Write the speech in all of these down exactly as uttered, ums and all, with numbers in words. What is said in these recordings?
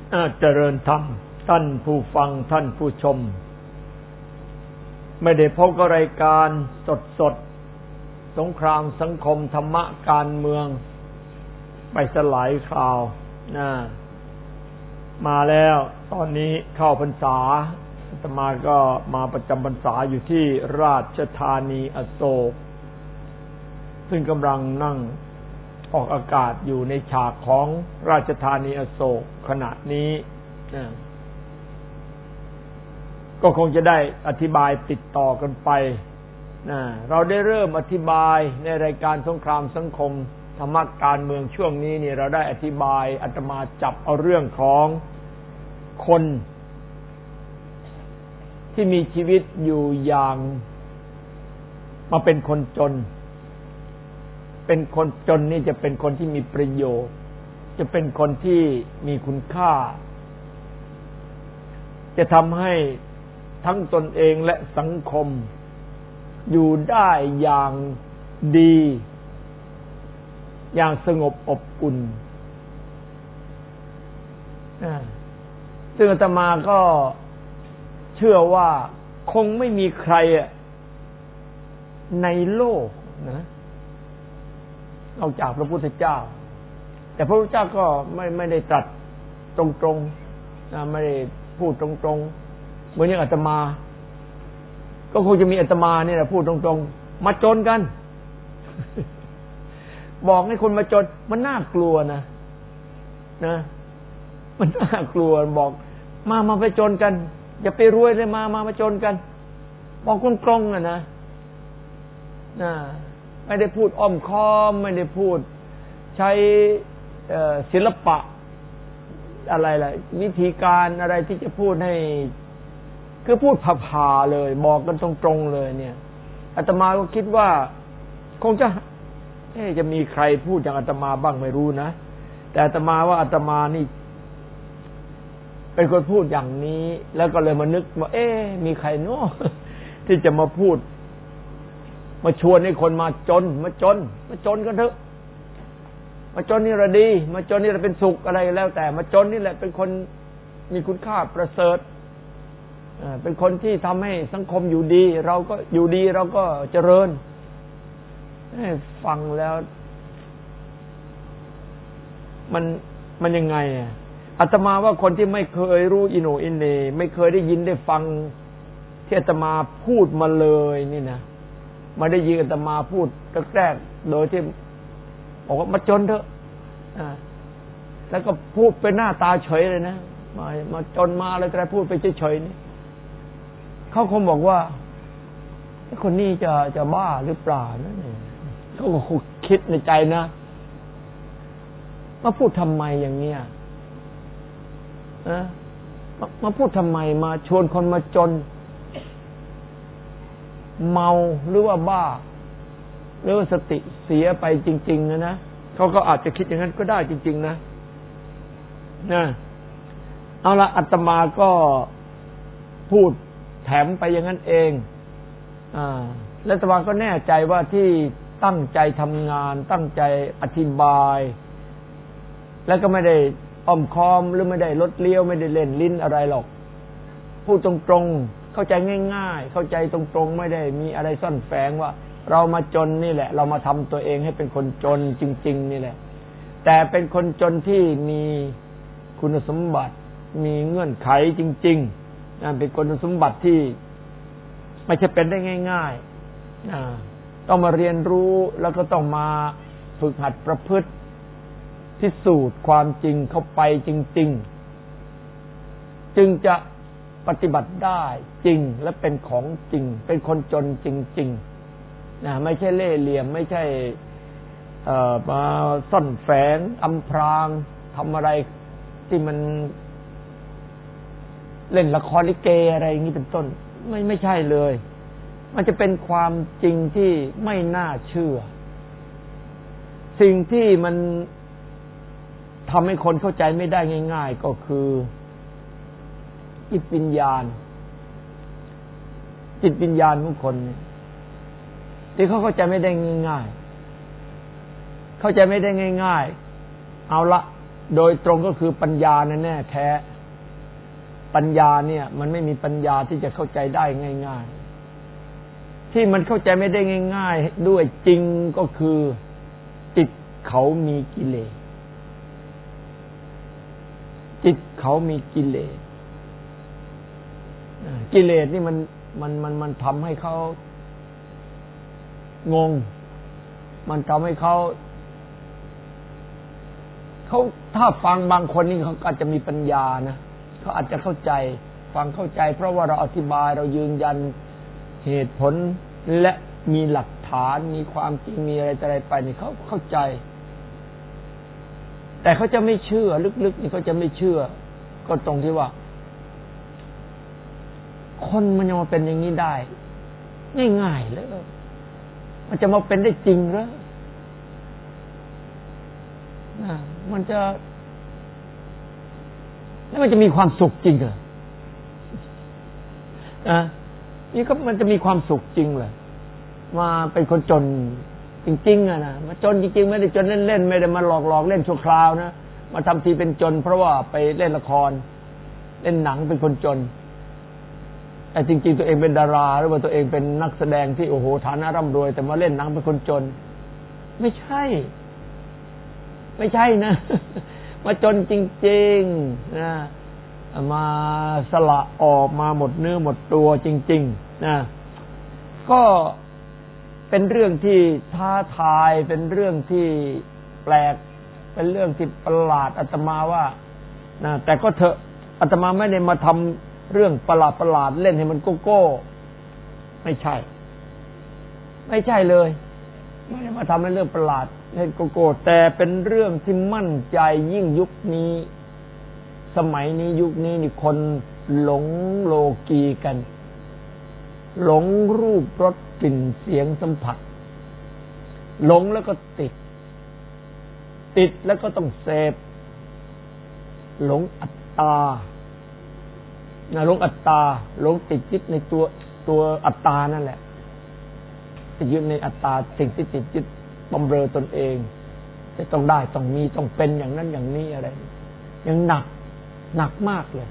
เจริญธรรมท่านผู้ฟังท่านผู้ชมไม่ได้พบกับรายการสดสดสงครามสังคมธรรมะการเมืองไปสลายคราวนะมาแล้วตอนนี้เข้าพรรษาอาตมาก็มาประจำพรรษาอยู่ที่ราชธานีอโศกซึ่งกำลังนั่งออกอากาศอยู่ในฉากของราชธานีอโศกขณะนี้นะก็คงจะได้อธิบายติดต่อกันไปนะเราได้เริ่มอธิบายในรายการสงครามสังคมธรรมะการเมืองช่วงนี้นี่เราได้อธิบายอาตมาจับเอาเรื่องของคนที่มีชีวิตอยู่อย่างมาเป็นคนจนเป็นคนจนนี่จะเป็นคนที่มีประโยชน์จะเป็นคนที่มีคุณค่าจะทำให้ทั้งตนเองและสังคมอยู่ได้อย่างดีอย่างสงบอบอุ่นซึ่งอาตมาก็เชื่อว่าคงไม่มีใครในโลกนะนอกจากพระพุทธเจ้าแต่พระพุทธเจ้าก็ไม่ไม่ได้ตรัสตรงๆนะไม่ได้พูดตรงๆเหมือนอย่างอาตมาก็คงจะมีอาตมาเนี่ยแหละพูดตรงๆมาจนกัน บอกให้คนมาจนมันน่ากลัวนะนะมันน่ากลัวบอกมามาไปจนกันอย่าไปรวยเลยมามามาจนกันบอกตรงๆอ่ะนะนะไม่ได้พูดอ้อมค้อมไม่ได้พูดใช้ศิลปะอะไรล่ะวิธีการอะไรที่จะพูดให้คือพูดผ่าๆเลยบอกกันตรงๆเลยเนี่ยอาตมาก็คิดว่าคงจะเอ๊ะจะมีใครพูดอย่างอาตมาบ้างไม่รู้นะแต่อาตมาว่าอาตมานี่เป็นคนพูดอย่างนี้แล้วก็เลยมานึกว่าเอ๊ะมีใครเนาะที่จะมาพูดมาชวนให้คนมาจนมาจนมาจนกันเถอะมาจนนี่ละดีมาจนนี่ละเป็นสุขอะไรแล้วแต่มาจนนี่แหละเป็นคนมีคุณค่าประเสริฐเป็นคนที่ทำให้สังคมอยู่ดีเราก็อยู่ดีเราก็เจริญฟังแล้วมันมันยังไงอ่ะอาตมาว่าคนที่ไม่เคยรู้อิโนอินเนไม่เคยได้ยินได้ฟังที่อาตมาพูดมาเลยนี่นะมาได้ยินอาตมาพูดแรกๆโดยที่บอกว่ามาจนเถอะแล้วก็พูดเป็นหน้าตาเฉยเลยนะมามาจนมาอะไรแต่พูดไปเฉยๆนี่เขาคงบอกว่าคนนี้จะจะบ้าหรือเปล่านะเนี่ยเขาก็คิดในใจนะมาพูดทำไมอย่างเนี้ยนะมามาพูดทำไมมาชวนคนมาจนเมาหรือว่าบ้าหรือว่าสติเสียไปจริงๆนะนะเขาก็อาจจะคิดอย่างนั้นก็ได้จริงๆนะนะเอาละอาตมาก็พูดแถมไปอย่างนั้นเองอ่าและอาตมาก็แน่ใจว่าที่ตั้งใจทำงานตั้งใจอธิบายแล้วก็ไม่ได้อ้อมค้อมหรือไม่ได้ลดเลี้ยวไม่ได้เล่นลิ้นอะไรหรอกพูดตรงๆเข้าใจง่ายๆเข้าใจตรงๆไม่ได้มีอะไรซ่อนแฝงว่าเรามาจนนี่แหละเรามาทำตัวเองให้เป็นคนจนจริงๆนี่แหละแต่เป็นคนจนที่มีคุณสมบัติมีเงื่อนไขจริงๆนั่นเป็นคุณสมบัติที่ไม่ใช่เป็นได้ง่ายๆต้องมาเรียนรู้แล้วก็ต้องมาฝึกหัดประพฤติพิสูจน์ความจริงเข้าไปจริงๆจึงจะปฏิบัติได้จริงและเป็นของจริงเป็นคนจนจริงๆนะไม่ใช่เล่ห์เหลี่ยมไม่ใช่เอ่อมาซ่อนแฝงอำพรางทำอะไรที่มันเล่นละครลิเกอะไรอย่างนี้เป็นต้นไม่ไม่ใช่เลยมันจะเป็นความจริงที่ไม่น่าเชื่อสิ่งที่มันทำให้คนเข้าใจไม่ได้ง่ายๆก็คือจิตวิญญาณจิตวิญญาณของคนที่เขาเข้าใจไม่ได้ง่ายๆเข้าใจไม่ได้ง่ายๆเอาละโดยตรงก็คือปัญญาแน่แท้ปัญญาเนี่ยมันไม่มีปัญญาที่จะเข้าใจได้ง่ายๆที่มันเข้าใจไม่ได้ง่ายๆด้วยจริงก็คือจิตเขามีกิเลสจิตเขามีกิเลสกิเลสนี่มันมันมันมันทำให้เขางงมันทำให้เขาเขาถ้าฟังบางคนนี่เขาอาจจะมีปัญญานะเขาอาจจะเข้าใจฟังเข้าใจเพราะว่าเราอธิบายเรายืนยันเหตุผลและมีหลักฐานมีความจริงมีอะไรอะไรไปนี่เขาเข้าใจแต่เขาจะไม่เชื่อลึกๆนี่เขาจะไม่เชื่อก็ตรงที่ว่าคนมันยังมาเป็นอย่างนี้ได้ง่ายๆเลยมันจะมาเป็นได้จริงเหรอนะมันจะแล้วมันจะมีความสุขจริงเหรออ่ะนี่ก็มันจะมีความสุขจริงเหรอมาเป็นคนจนจริงๆอะนะมาจนจริงๆไม่ได้จนเล่นๆไม่ได้มาหลอกๆเล่นชั่วคราวนะมาทำทีเป็นจนเพราะว่าไปเล่นละครเล่นหนังเป็นคนจนแต่จริงๆตัวเองเป็นดาราหรือว่าตัวเองเป็นนักแสดงที่โอ้โหฐานะร่ำรวยแต่มาเล่นหนังเป็นคนจนไม่ใช่ไม่ใช่นะมาจนจริงๆนะมาสละออกมาหมดเนื้อหมดตัวจริงๆนะก็เป็นเรื่องที่ท้าทายเป็นเรื่องที่แปลกเป็นเรื่องที่ประหลาดอาตมาว่านะแต่ก็เถอะอาตมาไม่ได้มาทำเรื่องประหลาดประหลาดเล่นให้มันโกโก้ไม่ใช่ไม่ใช่เลยไม่ได้มาทำให้เรื่องประหลาดเล่นโกโก้แต่เป็นเรื่องที่มั่นใจยิ่งยุคนี้สมัยนี้ยุคนี้นี่คนหลงโลกีกันหลงรูปรสกลิ่นเสียงสัมผัสหลงแล้วก็ติดติดแล้วก็ต้องเสพหลงอัตตานะหลงอัตตาหลงติดยึดในตัวตัวอัตตานั่นแหละติดยึดในอัตตาสิ่งที่ติดยึดบำเรอตนเองจะต้องได้ต้องมีต้องเป็นอย่างนั้นอย่างนี้อะไรยังหนักหนักมากเลย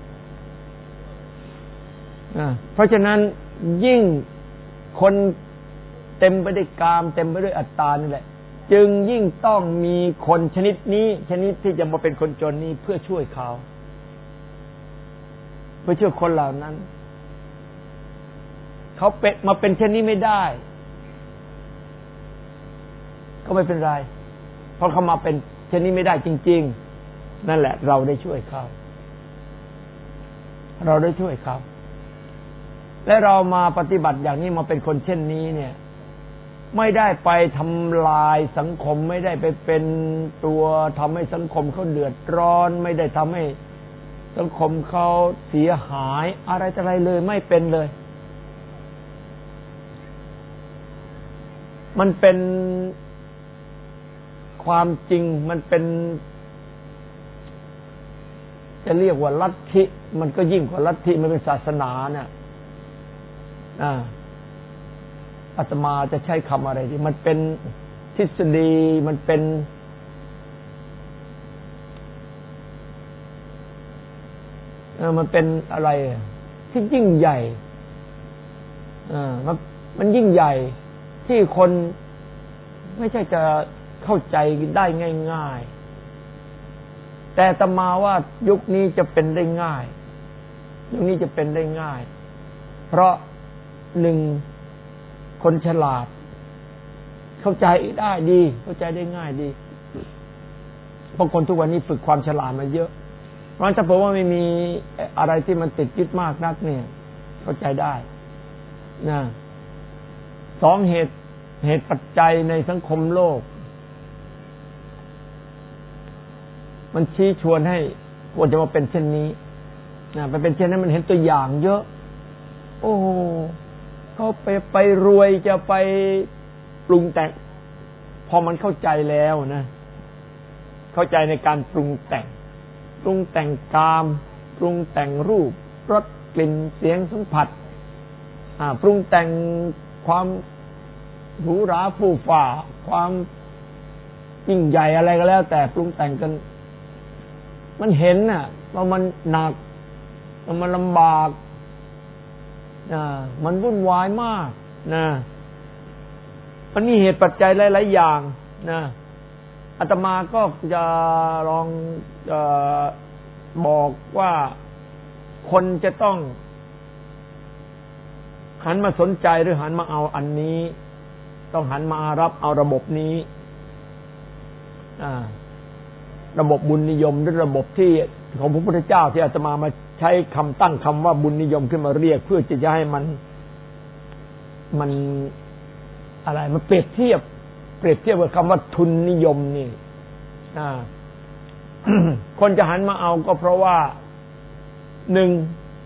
นะเพราะฉะนั้นยิ่งคนเต็มไปด้วยกามเต็มไปด้วยอัตตานี่แหละจึงยิ่งต้องมีคนชนิดนี้ชนิดที่จะมาเป็นคนจนนี้เพื่อช่วยเขาเพื่อช่วยคนเหล่านั้นเขาเป็นมาเป็นเช่นนี้ไม่ได้ก็ไม่เป็นไรเพราะเขามาเป็นเช่นนี้ไม่ได้จริงๆนั่นแหละเราได้ช่วยเขาเราได้ช่วยเขาและเรามาปฏิบัติอย่างนี้มาเป็นคนเช่นนี้เนี่ยไม่ได้ไปทำลายสังคมไม่ได้ไปเป็นตัวทำให้สังคมเขาเดือดร้อนไม่ได้ทำให้สังคมเขาเสียหายอะไรต่ออะไรเลยไม่เป็นเลยมันเป็นความจริงมันเป็นจะเรียกว่าลัทธิมันก็ยิ่งกว่าลัทธิมันเป็นศาสนาเนี่ยอ่าอาตมาจะใช้คำอะไรดีมันเป็นทฤษฎีมันเป็นเออมันเป็นอะไรที่ยิ่งใหญ่อ่ามันมันยิ่งใหญ่ที่คนไม่ใช่จะเข้าใจได้ง่ายๆแต่อาตมาว่ายุคนี้จะเป็นได้ง่ายยุคนี้จะเป็นได้ง่ายเพราะหนึ่งคนฉลาดเข้าใจได้ดีเข้าใจได้ง่ายดีเพราะคนทุกวันนี้ฝึกความฉลาดมาเยอะเพราะฉะนั้นถ้าผมว่าไม่มีอะไรที่มันติดยึดมากนักเนี่ยเข้าใจได้นะสองเหตุเหตุปัจจัยในสังคมโลกมันชี้ชวนให้ควรจะมาเป็นเช่นนี้นะไปเป็นเช่นนั้นมันเห็นตัวอย่างเยอะโอ้เขาไปไปรวยจะไปปรุงแต่งพอมันเข้าใจแล้วนะเข้าใจในการปรุงแต่งปรุงแต่งกามปรุงแต่งรูปรสกลิ่นเสียงสัมผัสอ่าปรุงแต่งความหรูหราฟู่ฟ้าความยิ่งใหญ่อะไรก็แล้วแต่ปรุงแต่งกันมันเห็นน่ะว่ามันหนักมันลำบากนะมันวุ่นวายมากนะมันมีเหตุปัจจัยหลายๆอย่างนะอาตมาก็จะลองเอ่อบอกว่าคนจะต้องหันมาสนใจหรือหันมาเอาอันนี้ต้องหันมารับเอาระบบนี้ระบบบุญนิยมหรือระบบที่ของพระพุทธเจ้าที่อาตมามาใช้คำตั้งคำว่าบุญนิยมขึ้นมาเรียกเพื่อจะให้มันมันอะไรมันเปรียบเทียบเปรียบเทียบกับคำว่าทุนนิยมนี่คนจะหันมาเอาก็เพราะว่าหนึ่ง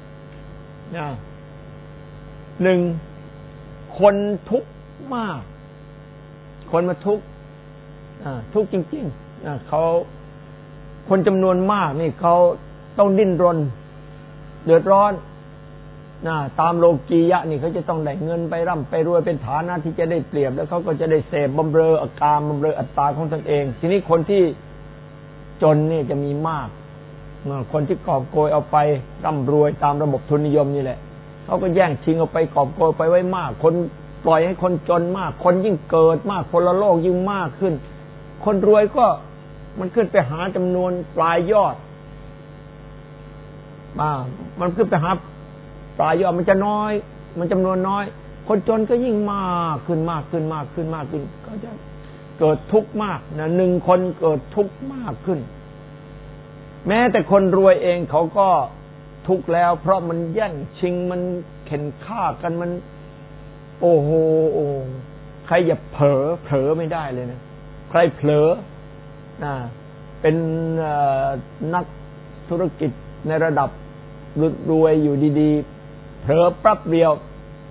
หนึ่งคนทุกข์มากคนมาทุกข์ทุกข์จริงๆเขาคนจำนวนมากนี่เขาต้องดิ้นรนเดือดร้อนนะตามโลกียะนี่เขาจะต้องได้เงินไปร่ำไปรวยเป็นฐานะที่จะได้เปรียบแล้วเขาก็จะได้เสพบำเรออาการบำเรออัตตาของตนเองทีนี้คนที่จนนี่จะมีมากคนที่กอบโกยเอาไปร่ำรวยตามระบบทุนนิยมนี่แหละเขาก็แย่งชิงเอาไปกอบโกยไปไว้มากคนปล่อยให้คนจนมากคนยิ่งเกิดมากคนละโลกยิ่งมากขึ้นคนรวยก็มันขึ้นไปหาจำนวนปลายยอดมามันขึ้นไปหาปลายยอดมันจะน้อยมันจำนวนน้อยคนจนก็ยิ่งมากขึ้นมากขึ้นมากขึ้นมากขึ้นก็จะเกิดทุกข์มากนะหนึ่งคนเกิดทุกข์มากขึ้นแม้แต่คนรวยเองเขาก็ทุกข์แล้วเพราะมันแย่งชิงมันเข็นฆ่ากันมันโอ้โหโอ้ใครอย่าเผลอเผลอไม่ได้เลยนะใครเผลอนะเป็นนักธุรกิจในระดับรวยอยู่ดีๆเผลอแป๊บเดียว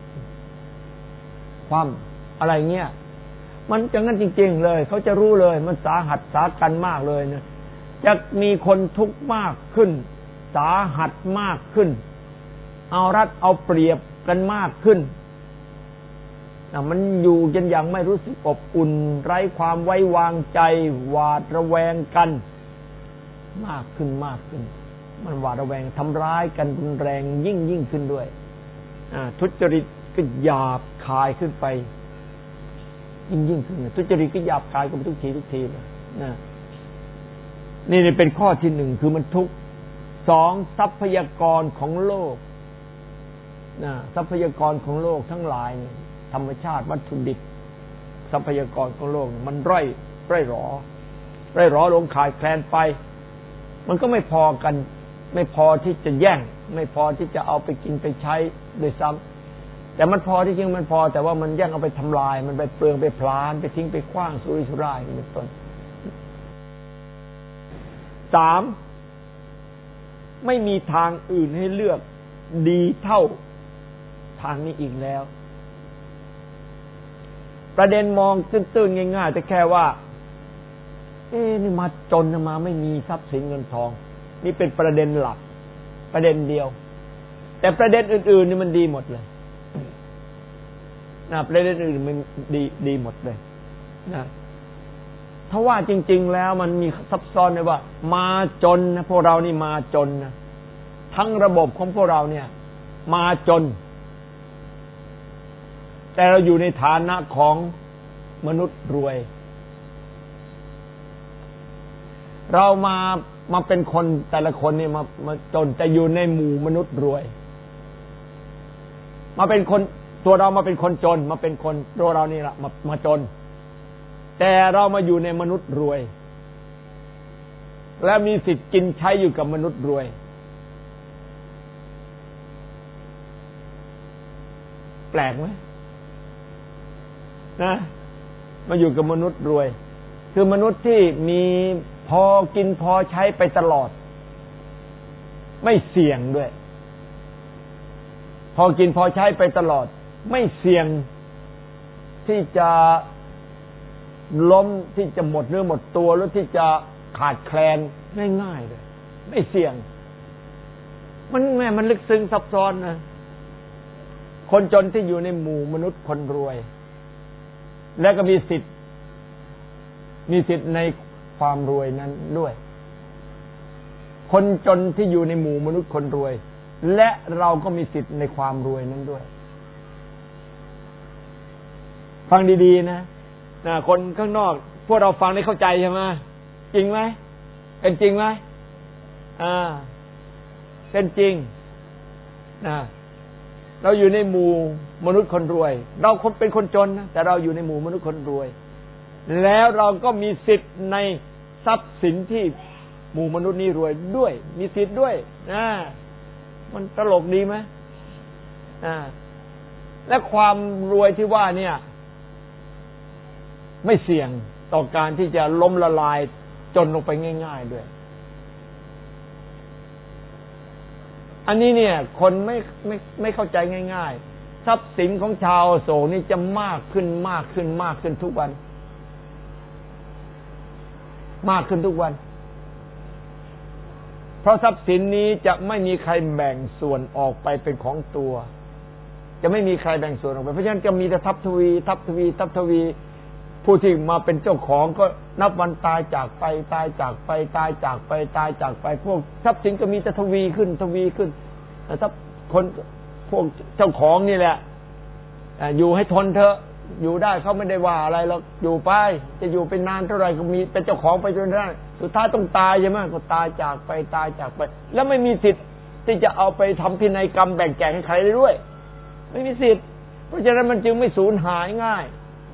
ความอะไรเงี้ยมันจังงั้นจริงๆเลยเขาจะรู้เลยมันสาหัสสากันมากเลยนะจะมีคนทุกข์มากขึ้นสาหัสมากขึ้นเอารัดเอาเปรียบกันมากขึ้นนะมันอยู่จนอย่างไม่รู้สึกอบอุ่นไร้ความไว้วางใจหวาดระแวงกันมากขึ้นมากขึ้นมันหวาดระแวงทำร้ายกันรุนแรงยิ่งยิ่งขึ้นด้วยทุจริตก็หยาบคายขึ้นไปยิ่งยิ่งขึ้นทุจริตก็หยาบคายกันทุกทีทุกทีเลยนะนี่นี่เป็นข้อที่หนึ่งคือมันทุกข์สองทรัพยากรของโลกนะทรัพยากรของโลกทั้งหลายธรรมชาติวัตถุดิบทรัพยากรของโลกมันร่อยร่อยหรอร่อยหรอลงขายแคลนไปมันก็ไม่พอกันไม่พอที่จะแย่งไม่พอที่จะเอาไปกินไปใช้โดยซ้ำแต่มันพอที่จริงมันพอแต่ว่ามันแย่งเอาไปทำลายมันไปเปลืองไปพลานไปทิ้งไปขว้างสุริสุร่ายเป็นต้นสามไม่มีทางอื่นให้เลือกดีเท่าทางนี้อีกแล้วประเด็นมองตื้นๆง่ายๆแต่แค่ว่าเอ๊ะนี่มาจนมาไม่มีทรัพย์สินเงินทองนี่เป็นประเด็นหลักประเด็นเดียวแต่ประเด็นอื่นๆนี่มันดีหมดเลยนะประเด็นอื่นมันดีดีหมดเลยนะถ้าว่าจริงๆแล้วมันมีซับซ้อนเลยว่ามาจนนะพวกเรานี่มาจนนะทั้งระบบของพวกเราเนี่ยมาจนแต่เราอยู่ในฐานะของมนุษย์รวยเรามามาเป็นคนแต่ละคนนี่มามาจนแต่อยู่ในหมู่มนุษย์รวยมาเป็นคนตัวเรามาเป็นคนจนมาเป็นคนตัวเรานี่แหละมามาจนแต่เรามาอยู่ในมนุษย์รวยและมีสิทธิ์กินใช้อยู่กับมนุษย์รวยแปลกไหมนะมาอยู่กับมนุษย์รวยคือมนุษย์ที่มีพอกินพอใช้ไปตลอดไม่เสี่ยงด้วยพอกินพอใช้ไปตลอดไม่เสี่ยงที่จะล้มที่จะหมดเนื้อหมดตัวหรือที่จะขาดแคลนง่ายๆเลยไม่เสี่ยงมันแม่มันลึกซึ้งซับซ้อนนะคนจนที่อยู่ในหมู่มนุษย์คนรวยและก็มีสิทธิ์มีสิทธิ์ในความรวยนั้นด้วยคนจนที่อยู่ในหมู่มนุษย์คนรวยและเราก็มีสิทธิ์ในความรวยนั้นด้วยฟังดีๆนะนะคนข้างนอกพวกเราฟังได้เข้าใจใช่ไหมจริงไหมเป็นจริงไหมอ่าเป็นจริงนะเราอยู่ในหมู่มนุษย์คนรวยเราคนเป็นคนจนนะแต่เราอยู่ในหมู่มนุษย์คนรวยแล้วเราก็มีสิทธิ์ในทรัพย์สินที่หมู่มนุษย์นี้รวยด้วยมีสิทธิ์ด้วยนะมันตลกดีไหมอ่าและความรวยที่ว่าเนี่ยไม่เสี่ยงต่อการที่จะล้มละลายจนลงไปง่ายๆด้วยอันนี้เนี่ยคนไม่ไม่ไม่เข้าใจง่ายๆทรัพย์สินของชาวโศกนี่จะมากขึ้นมากขึ้นมากขึ้นทุกวันมากขึ้นทุกวันเพราะทรัพย์สินนี้จะไม่มีใครแบ่งส่วนออกไปเป็นของตัวจะไม่มีใครแบ่งส่วนออกไปเพราะฉะนั้นจะมีแต่ทับทวีทับทวีทับทวีผู้ที่มาเป็นเจ้าของก็นับวันตายจากไปตายจากไปตายจากไปตายจากไปพวกทรัพย์สินก็มีแต่ทวีขึ้นทวีขึ้นแต่ถ้าคนพวกเจ้าของนี่แหละอยู่ให้ทนเถอะอยู่ได้เขาไม่ได้ว่าอะไรหรอกอยู่ไปจะอยู่เป็นนานเท่าไหร่ก็มีเป็นเจ้าของไปจนได้สุดท้ายต้องตายใช่ไหมก็ตายจากไปตายจากไปแล้วไม่มีสิทธิ์ที่จะเอาไปทำพินัยกรรมแบ่งแจกให้ใครได้ด้วยไม่มีสิทธิ์เพราะฉะนั้นมันจึงไม่สูญหายง่าย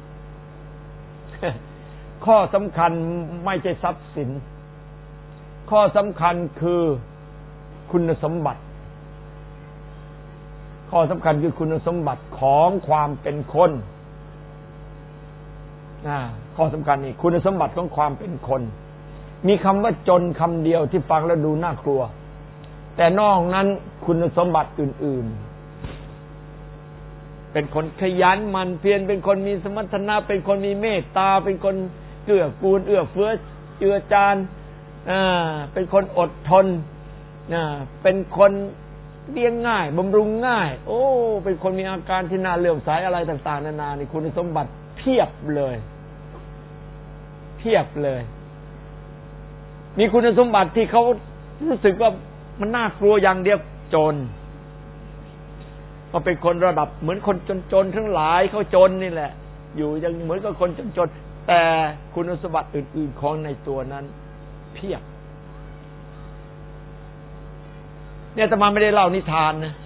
ข้อสำคัญไม่ใช่ทรัพย์สินข้อสำคัญคือคุณสมบัติข้อสำคัญคือคุณสมบัติของความเป็นคนข้อสำคัญนี่คุณสมบัติของความเป็นคนมีคำว่าจนคำเดียวที่ฟังแล้วดูน่ากลัวแต่นอกนั้นคุณสมบัติอื่นๆเป็นคนขยันหมั่นเพียรเป็นคนมีสมรรถนะเป็นคนมีเมตตาเป็นคนเกื้อกูลเอื้อเฟื้อเจือจานอ่าเป็นคนอดทนอ่าเป็นคนเลี้ยงง่ายบำรุงง่ายโอ้เป็นคนมีอาการที่น่าเลื่อมใสอะไรต่างๆนานานี่คุณสมบัติเพียบเลยเพียบเลยมีคุณสมบัติที่เขารู้สึกว่ามันน่ากลัวอย่างเดียวจนก็เป็นคนระดับเหมือนคนจนๆทั้งหลายเขาจนนี่แหละอยู่ยังเหมือนกับคนจนๆแต่คุณสมบัติอื่นๆของในตัวนั้นเพียบเนี่ยอาตมาไม่ได้เล่านิทานนะ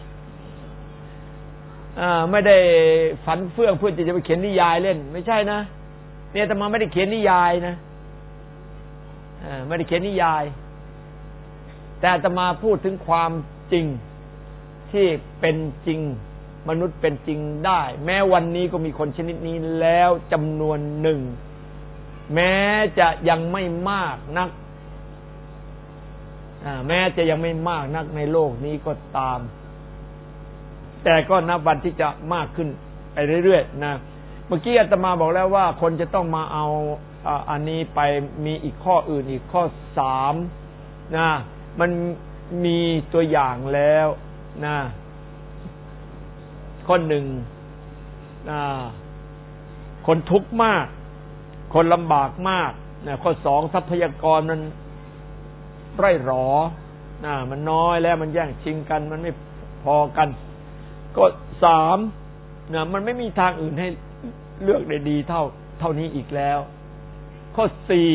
อ่าไม่ได้ฝันเฟื่องเพื่อจะไปเขียนนิยายเล่นไม่ใช่นะเนี่ยอาตมาไม่ได้เขียนนิยายนะอ่าไม่ได้เขียนนิยายแต่อาตมาพูดถึงความจริงที่เป็นจริงมนุษย์เป็นจริงได้แม้วันนี้ก็มีคนชนิดนี้แล้วจำนวนหนึ่งแม้จะยังไม่มากนักแม้จะยังไม่มากนักในโลกนี้ก็ตามแต่ก็นับวันที่จะมากขึ้นไปเรื่อยๆนะเมื่อกี้อาตมาบอกแล้วว่าคนจะต้องมาเอาอันนี้ไปมีอีกข้ออื่นอีกข้อสามนะมันมีตัวอย่างแล้วนะข้อหนึ่งนะคนทุกข์มากคนลำบากมากนะข้อสองทรัพยากรมันไร่หรอนะมันน้อยแล้วมันแย่งชิงกันมันไม่พอกันก็สามนะมันไม่มีทางอื่นให้เลือกได้ดีเท่าเท่านี้อีกแล้วข้อสี่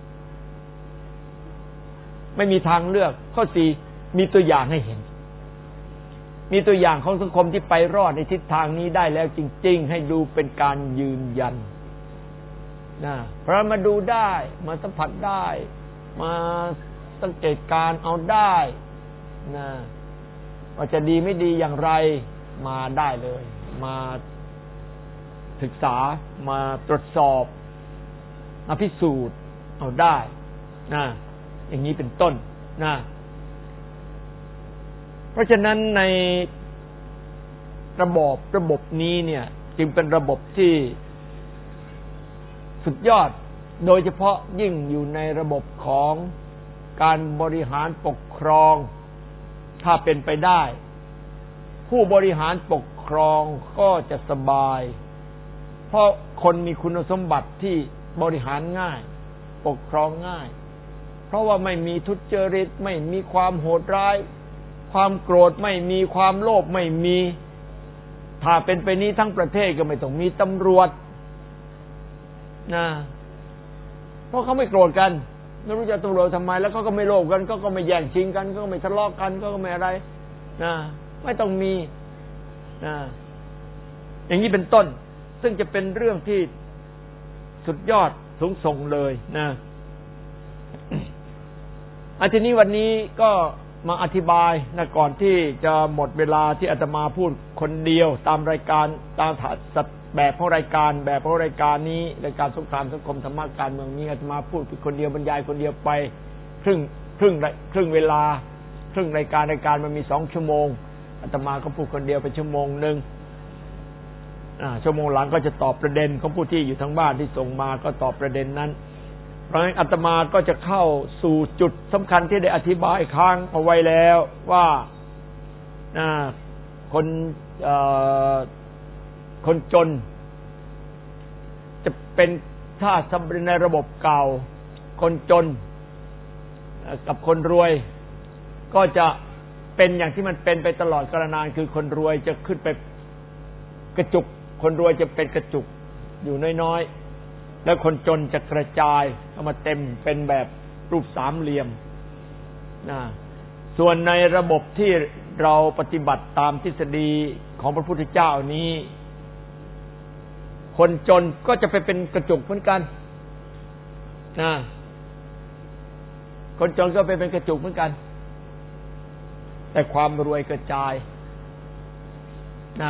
ไม่มีทางเลือกข้อสี่มีตัวอย่างให้เห็นมีตัวอย่างของสังคมที่ไปรอดในทิศทางนี้ได้แล้วจริงๆให้ดูเป็นการยืนยันนะเพราะมาดูได้มาสัมผัสได้มาสังเกตการเอาได้นะว่าจะดีไม่ดีอย่างไรมาได้เลยมาศึกษามาตรวจสอบมาพิสูจน์เอาได้นะอย่างนี้เป็นต้นนะเพราะฉะนั้นในระบบระบบนี้เนี่ยจึงเป็นระบบที่สุดยอดโดยเฉพาะยิ่งอยู่ในระบบของการบริหารปกครองถ้าเป็นไปได้ผู้บริหารปกครองก็จะสบายเพราะคนมีคุณสมบัติที่บริหารง่ายปกครองง่ายเพราะว่าไม่มีทุจริตไม่มีความโหดร้ายความโกรธไม่มีความโลภไม่มีถ้าเป็นไปนี้ทั้งประเทศก็ไม่ต้องมีตำรวจนะเพราะเขาไม่โกรธกันไม่รู้จะตำรวจทำไมแล้วเขาก็ไม่โลภกันก็ก็ไม่แย่งชิงกันก็ไม่ทะเลาะกันก็ไม่อะไรนะไม่ต้องมีนะอย่างนี้เป็นต้นซึ่งจะเป็นเรื่องที่สุดยอดสูงส่งเลยนะอาทีนี้วันนี้ก็มาอธิบายนะก่อนที่จะหมดเวลาที่อาตมาพูดคนเดียวตามรายการตามแบบของรายการแบบของรายการนี้รายการสงครามสังคมธรรมะการเมืองนี้อาตมาพูดคนเดียวบรรยายคนเดียวไปครึ่งครึ่งครึ่งเวลาครึ่งรายการรายการมันมีสองชั่วโมงอาตมาก็พูดคนเดียวไปชั่วโมงนึงอ่าชั่วโมงหลังก็จะตอบประเด็นของผู้ที่อยู่ทางบ้านที่ส่งมาก็ตอบประเด็นนั้นเพราะฉะนั้นอาตมาก็จะเข้าสู่จุดสำคัญที่ได้อธิบายค้างเอาไว้แล้วว่าคนคนจนจะเป็นถ้าสำเร็จในระบบเก่าคนจนกับคนรวยก็จะเป็นอย่างที่มันเป็นไปตลอดกาลนานคือคนรวยจะขึ้นไปกระจุกคนรวยจะเป็นกระจุกอยู่น้อยๆแล้วคนจนจะกระจายเข้ามาเต็มเป็นแบบรูปสามเหลี่ยมนะส่วนในระบบที่เราปฏิบัติตามทฤษฎีของพระพุทธเจ้านี้คนจนก็จะไปเป็นกระจุกเหมือนกันนะคนจนก็ไปเป็นกระจุกเหมือนกันแต่ความรวยกระจายนะ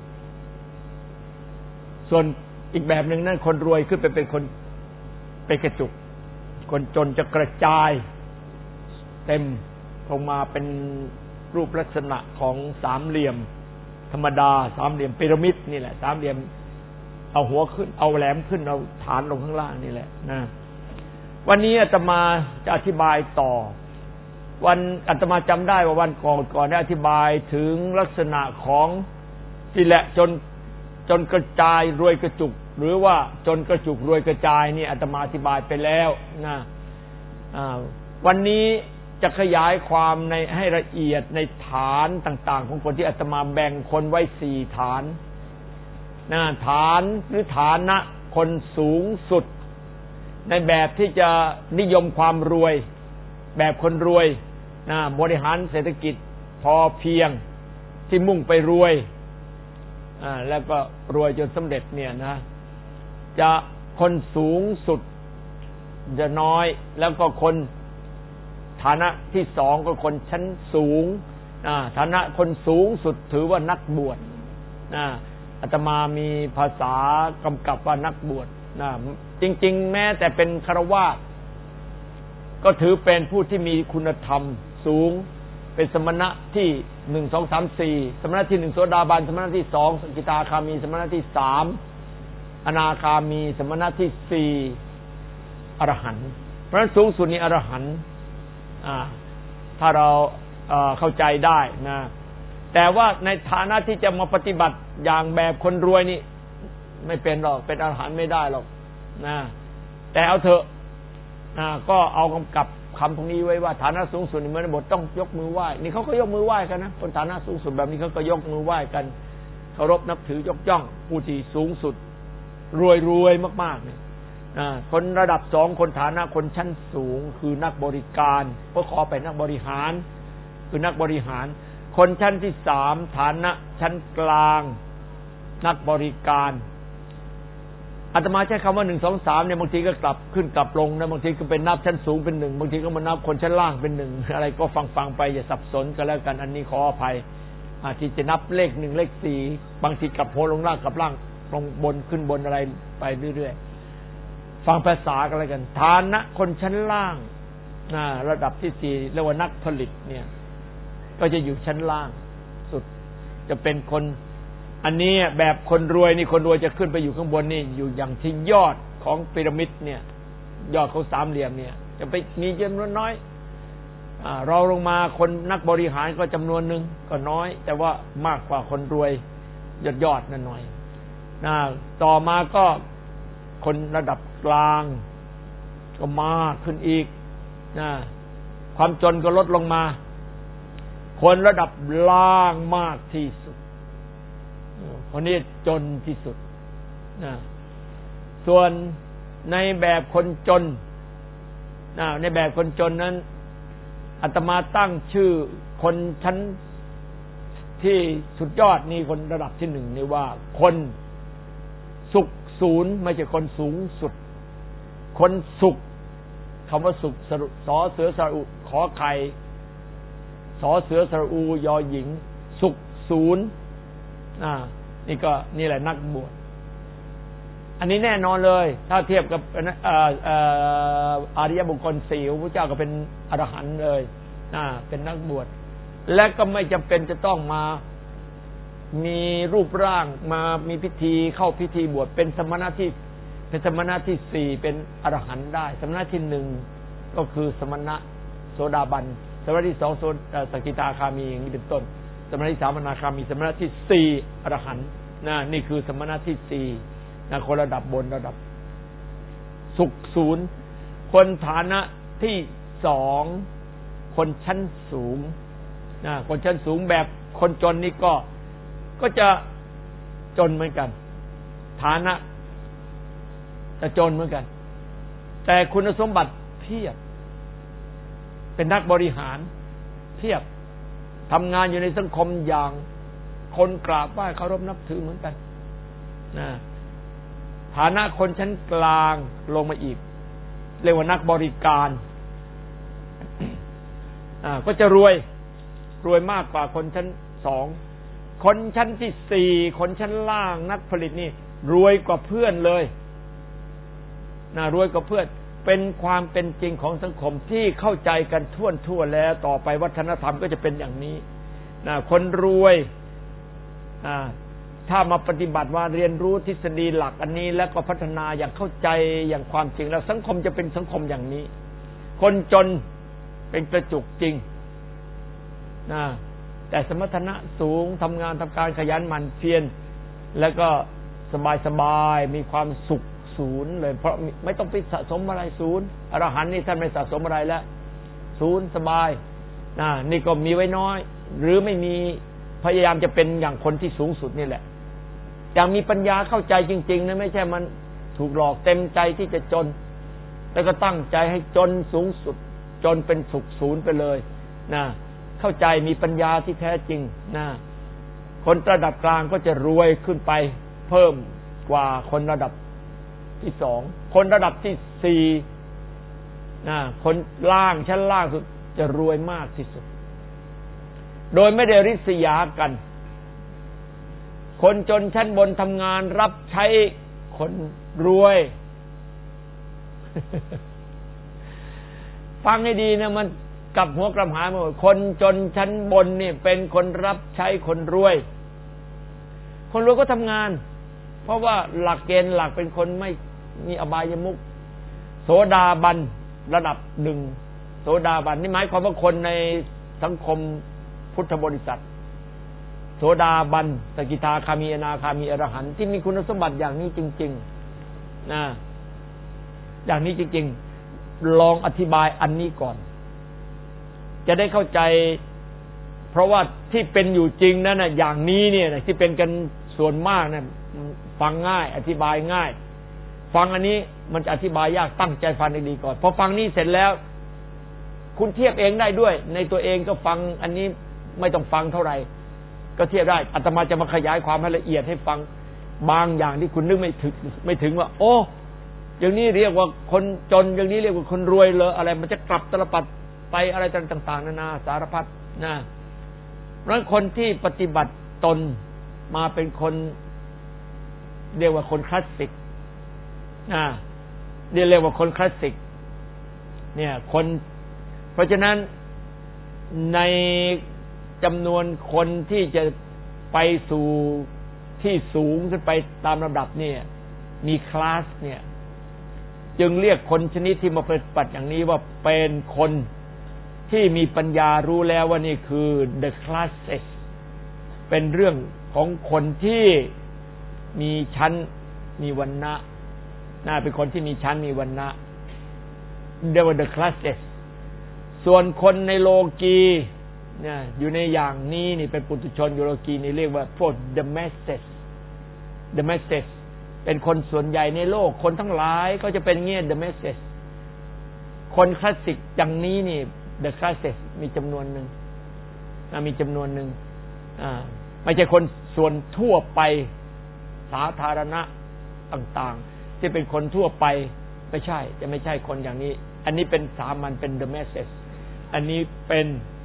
ส่วนอีกแบบหนึ่งนั่นคนรวยขึ้นไปเป็นคนเป็นกระจุกคนจนจะกระจายเต็มลงมาเป็นรูปลักษณะของสามเหลี่ยมธรรมดาสามเหลี่ยมพีระมิดนี่แหละสามเหลี่ยมเอาหัวขึ้นเอาแหลมขึ้นเอาฐานลงข้างล่างนี่แหละนะวันนี้อาตมาจะอธิบายต่อวันอาตมาจำได้ว่าวันก่อนก่อนได้อธิบายถึงลักษณะของที่แหละจนจนกระจายรวยกระจุกหรือว่าจนกระจุกรวยกระจายนี่อาตมาอธิบายไปแล้วนะวันนี้จะขยายความในให้ละเอียดในฐานต่างๆของคนที่อาตมาแบ่งคนไว้สี่ฐานนะฐานหรือฐานะคนสูงสุดในแบบที่จะนิยมความรวยแบบคนรวยนะบริหารเศรษฐกิจพอเพียงที่มุ่งไปรวยอ่าแล้วก็รวยจนสำเร็จเนี่ยนะจะคนสูงสุดจะน้อยแล้วก็คนฐานะที่สองก็คนชั้นสูงอ่าฐานะคนสูงสุดถือว่านักบวชนะอาตมามีภาษากำกับว่านักบวชนะจริงๆแม้แต่เป็นฆราวาสก็ถือเป็นผู้ที่มีคุณธรรมสูงเป็นสมณะที่หนึ่งสองสามสี่สมณะที่หนึ่งโสดาบันสมณะที่สองสกิทาคามีสมณะที่สามอนาคามีสมณะที่สี่อรหันต์เพราะฉะนั้นสูงสุดนี้อรหันต์อ่าถ้าเราเอ่อเข้าใจได้นะแต่ว่าในฐานะที่จะมาปฏิบัติอย่างแบบคนรวยนี่ไม่เป็นหรอกเป็นอรหันต์ไม่ได้หรอกนะแต่เอาเถอะนะก็เอากำกับคำพวกนี้ไว้ว่าฐานะสูงสุดในเมื่อบทต้องยกมือไหว้นี่เขาก็ยกมือไหว้กันนะคนฐานะสูงสุดแบบนี้เขาก็ยกมือไหว้กันเคารพนับถือยกย่องผู้ที่สูงสุดรวยรวยมากๆเนี่ยคนระดับสองคนฐานะคนชั้นสูงคือนักบริการก็ขอไปนักบริหารคือนักบริหารคนชั้นที่สามฐานะชั้นกลางนักบริการอาตมาใช้คำว่าหนึ่งสองสามเนี่ยบางทีก็กลับขึ้นกลับลงนะบางทีก็เป็นนับชั้นสูงเป็นหนึ่งบางทีก็มานับคนชั้นล่างเป็นหนึ่งอะไรก็ฟังฟังไปอย่าสับสนกันแล้วกันอันนี้ขออภัยที่จะนับเลขหนึ่งเลขสี่บางทีกลับโพลงล่างกลับล่างลงบนขึ้นบนอะไรไปเรื่อยๆฟังภาษากันแล้วกันฐานะคนชั้นล่างระดับที่สี่เรียกว่านักผลิตเนี่ยก็จะอยู่ชั้นล่างสุดจะเป็นคนอันนี้แบบคนรวยนี่คนรวยจะขึ้นไปอยู่ข้างบนนี่อยู่อย่างที่ยอดของพีระมิดเนี่ยยอดของสามเหลี่ยมเนี่ยจะไปมีจำนวนน้อยอ่าเราลงมาคนนักบริหารก็จำนวนหนึ่งก็น้อยแต่ว่ามากกว่าคนรวยยอดยอดนั่นหน่อยนะต่อมาก็คนระดับกลางก็มากขึ้นอีกนะความจนก็ลดลงมาคนระดับล่างมากที่สุดคนนี้จนที่สุดนะส่วนในแบบคนจนนะในแบบคนจนนั้นอาตมาตั้งชื่อคนชั้นที่สุดยอดนี่คนระดับที่หนึ่งนี่ว่าคนสุขศูนย์ไม่ใช่คนสูงสุดคนสุขคำว่าสุขสอเสือสระอุขอไข่สอเสือสระอูยอหญิงสุขศูนย์อ่านี่ก็นี่แหละนักบวชอันนี้แน่นอนเลยถ้าเทียบกับอริยบุคคลสี่พระพุทธเจ้าก็เป็นอรหันต์เลยอ่าเป็นนักบวชและก็ไม่จำเป็นจะต้องมามีรูปร่างมามีพิธีเข้าพิธีบวชเป็นสมณะที่เป็นสมณะที่สี่เป็นอรหันต์ได้สมณะที่หนึ่งก็คือสมณะโสดาบันสมณะที่สองโสสกิทาคามีอย่างนี้เป็นต้นสมณะที่สามอนาคามีสมณะที่สี่อรหันต์นะนี่คือสมณะที่สี่นะคนระดับบนระดับสุขศูนย์คนฐานะที่สองคนชั้นสูงนะคนชั้นสูงแบบคนจนนี่ก็ก็จะจนเหมือนกันฐานะจะจนเหมือนกันแต่คุณสมบัติเทียบเป็นนักบริหารเทียบทำงานอยู่ในสังคมอย่างคนกราบไหว้เคารพนับถือเหมือนกันนะฐานะคนชั้นกลางลงมาอีกเรียกว่านักบริการอ่าก็จะรวยรวยมากกว่าคนชั้นสองคนชั้นที่สี่คนชั้นล่างนักผลิตนี่รวยกว่าเพื่อนเลยนะรวยกว่าเพื่อนเป็นความเป็นจริงของสังคมที่เข้าใจกันทั่วทั่วแล้วต่อไปวัฒนธรรมก็จะเป็นอย่างนี้นะคนรวยอ่าถ้ามาปฏิบัติว่าเรียนรู้ทฤษฎีหลักอันนี้แล้วก็พัฒนาอย่างเข้าใจอย่างความจริงแล้วสังคมจะเป็นสังคมอย่างนี้คนจนเป็นกระจุกจริงนะแต่สมรรถนะสูงทำงานทำการขยันหมั่นเพียรแล้วก็สบายสบายมีความสุขศูนย์เลยเพราะไม่ต้องไปสะสมอะไรศูนย์อรหันต์นี่ท่านไม่สะสมอะไรแล้วศูนย์สบายนะนี่ก็มีไว้น้อยหรือไม่มีพยายามจะเป็นอย่างคนที่สูงสุดนี่แหละอย่างมีปัญญาเข้าใจจริงๆนะไม่ใช่มันถูกหลอกเต็มใจที่จะจนแล้วก็ตั้งใจให้จนสูงสุดจนเป็นสุขศูนย์ไปเลยนะเข้าใจมีปัญญาที่แท้จริงนะคนระดับกลางก็จะรวยขึ้นไปเพิ่มกว่าคนระดับที่สองคนระดับที่สี่นะคนล่างชั้นล่างสุดจะรวยมากที่สุดโดยไม่ได้ริษยากันคนจนชั้นบนทำงานรับใช้คนรวย ฟังให้ดีนะมันกลับหัวกลับหางหมดคนจนชั้นบนนี่เป็นคนรับใช้คนรวยคนรวยก็ทำงานเพราะว่าหลักเกณฑ์หลักเป็นคนไม่มีอบายมุขโสดาบันระดับหนึ่งโสดาบันนี่หมายความว่าคนในสังคมพุทธบริษัทโสดาบันสกิทาคามีอนาคามีอรหันต์ที่มีคุณสมบัติอย่างนี้จริงๆนะอย่างนี้จริงๆลองอธิบายอันนี้ก่อนจะได้เข้าใจเพราะว่าที่เป็นอยู่จริงนั่นน่ะอย่างนี้เนี่ยที่เป็นกันส่วนมากน่ะฟังง่ายอธิบายง่ายฟังอันนี้มันจะอธิบายยากตั้งใจฟังให้ดีก่อนพอฟังนี้เสร็จแล้วคุณเทียบเองได้ด้วยในตัวเองก็ฟังอันนี้ไม่ต้องฟังเท่าไหร่ก็เทียบได้อาตมาจะมาขยายความให้ละเอียดให้ฟังบางอย่างที่คุณนึกไม่ถึงไม่ถึงว่าโอ้อย่างนี้เรียกว่าคนจนอย่างนี้เรียกว่าคนรวยเลยอะไรมันจะกลับตลปัดไปอะไรต่างๆนานาสารพัดนะเพราะฉะนั้นคนที่ปฏิบัติตนมาเป็นคนเรียกว่าคนคลาสสิกนะเรียกว่าคนคลาสสิกเนี่ยคนเพราะฉะนั้นในจำนวนคนที่จะไปสู่ที่สูงขึ้นไปตามลำดับเนี่ยมีคลาสเนี่ยจึงเรียกคนชนิดที่มาปฏิบัติอย่างนี้ว่าเป็นคนที่มีปัญญารู้แล้วว่านี่คือ the classes เป็นเรื่องของคนที่มีชั้นมีวรรณะน่าเป็นคนที่มีชั้นมีวรรณะเรียกว่า the classes ส่วนคนในโลกีเนี่ยอยู่ในอย่างนี้นี่เป็นปุถุชนอยู่โลกีนี่เรียกว่าพวก the masses the masses เป็นคนส่วนใหญ่ในโลกคนทั้งหลายก็จะเป็นเงี้ย the masses คนคลาสสิกอย่างนี้นี่ the classes มีจำนวนหนึ่งมีจำนวนหนึ่งไม่ใช่คนส่วนทั่วไปสาธารณะต่างๆที่เป็นคนทั่วไปไม่ใช่จะไม่ใช่คนอย่างนี้อันนี้เป็นสามัญเป็น the masses อันนี้เป็น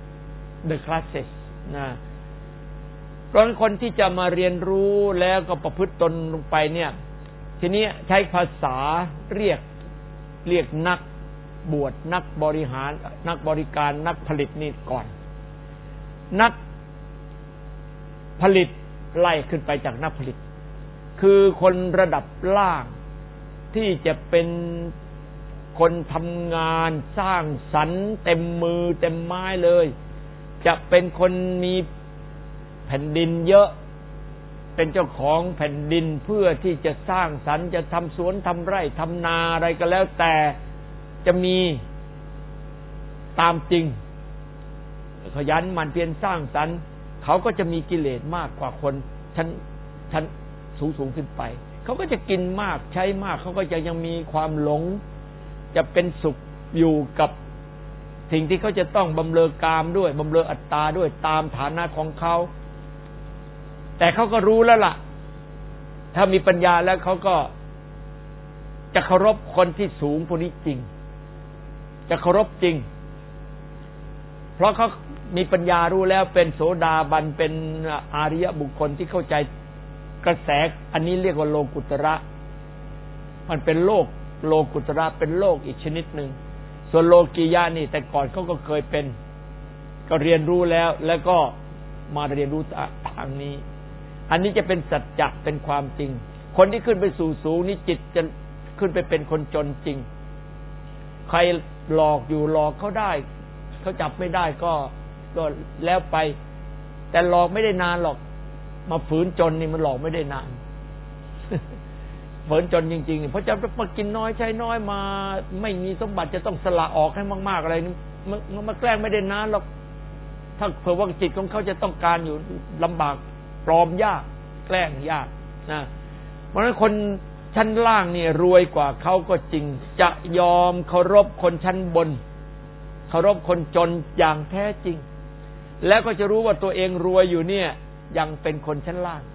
the classes นะเพราะคนที่จะมาเรียนรู้แล้วก็ประพฤติตนลงไปเนี่ยทีนี้ใช้ภาษาเรียกเรียกนักบวชนักบริหารนักบริการนักผลิตนี่ก่อนนักผลิตไล่ขึ้นไปจากนักผลิตคือคนระดับล่างที่จะเป็นคนทำงานสร้างสรรค์เต็มมือเต็มไม้เลยจะเป็นคนมีแผ่นดินเยอะเป็นเจ้าของแผ่นดินเพื่อที่จะสร้างสรรค์จะทำสวนทำไร่ทำนาอะไรก็แล้วแต่จะมีตามจริงขยันหมั่นเพียรสร้างสรรค์เขาก็จะมีกิเลสมากกว่าคนชั้นชั้นสูงสูงขึ้นไปเขาก็จะกินมากใช้มากเขาก็จะยังมีความหลงจะเป็นสุขอยู่กับสิ่งที่เขาจะต้องบำเรอกามด้วยบำเรออัตตาด้วยตามฐานะของเขาแต่เขาก็รู้แล้วล่ะถ้ามีปัญญาแล้วเขาก็จะเคารพคนที่สูงพวกนี้จริงจะเคารพจริงเพราะเขามีปัญญารู้แล้วเป็นโสดาบันเป็นอาริยบุคคลที่เข้าใจกระแสอันนี้เรียกว่าโลกุตระมันเป็นโลกโลกุตระเป็นโลกอีกชนิดหนึ่งส่วนโลกียะนี่แต่ก่อนเขาก็เคยเป็นก็เรียนรู้แล้วแล้วก็มาเรียนรู้ทางนี้อันนี้จะเป็นสัจจะเป็นความจริงคนที่ขึ้นไปสู่สูงนี่จิตจะขึ้นไปเป็นคนจนจริงใครหลอกอยู่หลอกเขาได้เขาจับไม่ได้ก็ก็แล้วไปแต่หลอกไม่ได้นานหรอกมาฝืนจนนี่มันหลอกไม่ได้นานฝืนจนจริงๆเพราะจะมากินน้อยใช้น้อยมาไม่มีสมบัติจะต้องสละออกให้มากๆอะไรนี่มันมาแกล้งไม่ได้นานหรอกถ้าเผื่อว่าจิตของเขาจะต้องการอยู่ลำบากปลอมยากแกล้งยากนะเพราะฉะนั้นคนชั้นล่างนี่รวยกว่าเขาก็จริงจะยอมเคารพคนชั้นบนเคารพคนจนอย่างแท้จริงแล้วก็จะรู้ว่าตัวเองรวยอยู่เนี่ยยังเป็นคนชั้นล่าง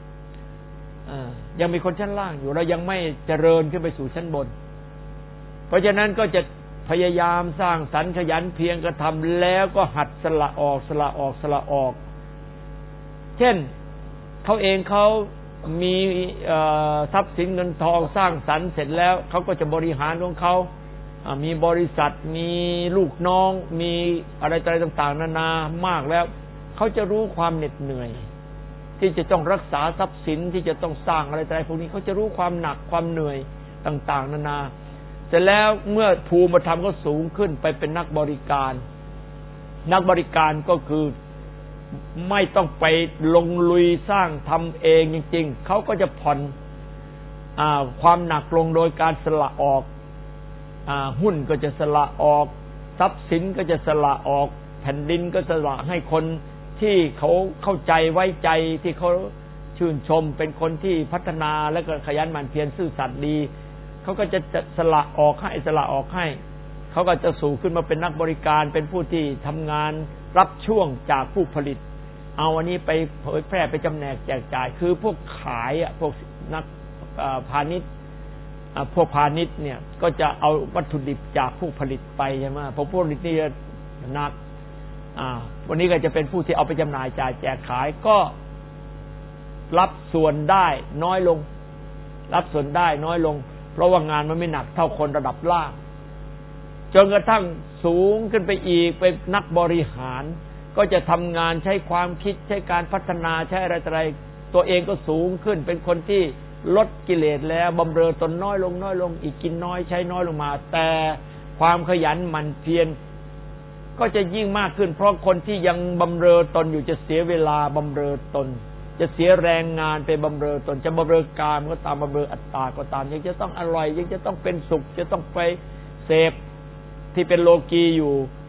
ยังมีคนชั้นล่างอยู่เรายังไม่เจริญขึ้นไปสู่ชั้นบนเพราะฉะนั้นก็จะพยายามสร้างสรรค์ขยันเพียรกระทำแล้วก็หัดสละออกสละออกสละออกเช่นเขาเองเขามีทรัพย์สินเงินทองสร้างสรรค์เสร็จแล้วเขาก็จะบริหารของเขามีบริษัทมีลูกน้องมีอะไรต่างๆนานามากแล้วเขาจะรู้ความเหน็ดเหนื่อยที่จะต้องรักษาทรัพย์สินที่จะต้องสร้างอะไรต่างๆพวกนี้เขาจะรู้ความหนักความเหนื่อยต่างๆนานาเสร็จแล้วเมื่อภูมิธรรมก็สูงขึ้นไปเป็นนักบริการนักบริการก็คือไม่ต้องไปลงลุยสร้างทำเองจริงๆเขาก็จะผ่อนอ่าความหนักลงโดยการสละออกอ่าหุ้นก็จะสละออกทรัพย์สินก็จะสละออกแผ่นดินก็สละให้คนที่เขาเข้าใจไว้ใจที่เขาชื่นชมเป็นคนที่พัฒนาและก็ขยันหมั่นเพียรซื่อสัตย์ดีเขาก็จะสละออกให้สละออกให้เขาก็จะสู่ขึ้นมาเป็นนักบริการเป็นผู้ที่ทำงานรับช่วงจากผู้ผลิตเอาอันนี้ไปเผยแพร่ไปจำแนกแจกจ่ายคือพวกขายอ่ะพวกนักพาณิชย์พวกพาณิชย์เนี่ยก็จะเอาวัตถุดิบจากผู้ผลิตไปใช่ไหมพวกผู้ผลิตนี่นักวันนี้ก็จะเป็นผู้ที่เอาไปจำหน่ายจ่ายแจกขายก็รับส่วนได้น้อยลงรับส่วนได้น้อยลงเพราะว่างานมันไม่หนักเท่าคนระดับล่างจนกระทั่งสูงขึ้นไปอีกเป็นนักบริหารก็จะทำงานใช้ความคิดใช้การพัฒนาใช้อะไรอะไรตัวเองก็สูงขึ้นเป็นคนที่ลดกิเลสแล้วบำเรอตนน้อยลงน้อยลงอีกกินน้อยใช้น้อยลงมาแต่ความขยันหมั่นเพียรก็จะยิ่งมากขึ้นเพราะคนที่ยังบำเรอตนอยู่จะเสียเวลาบำเรอตนจะเสียแรงงานไปบำเรอตนจะบำเรอกามก็ตามบำเรออัตตาก็ตามยังจะต้องอร่อยยังจะต้องเป็นสุขจะต้องไปเสพที่เป็นโลกีอยู่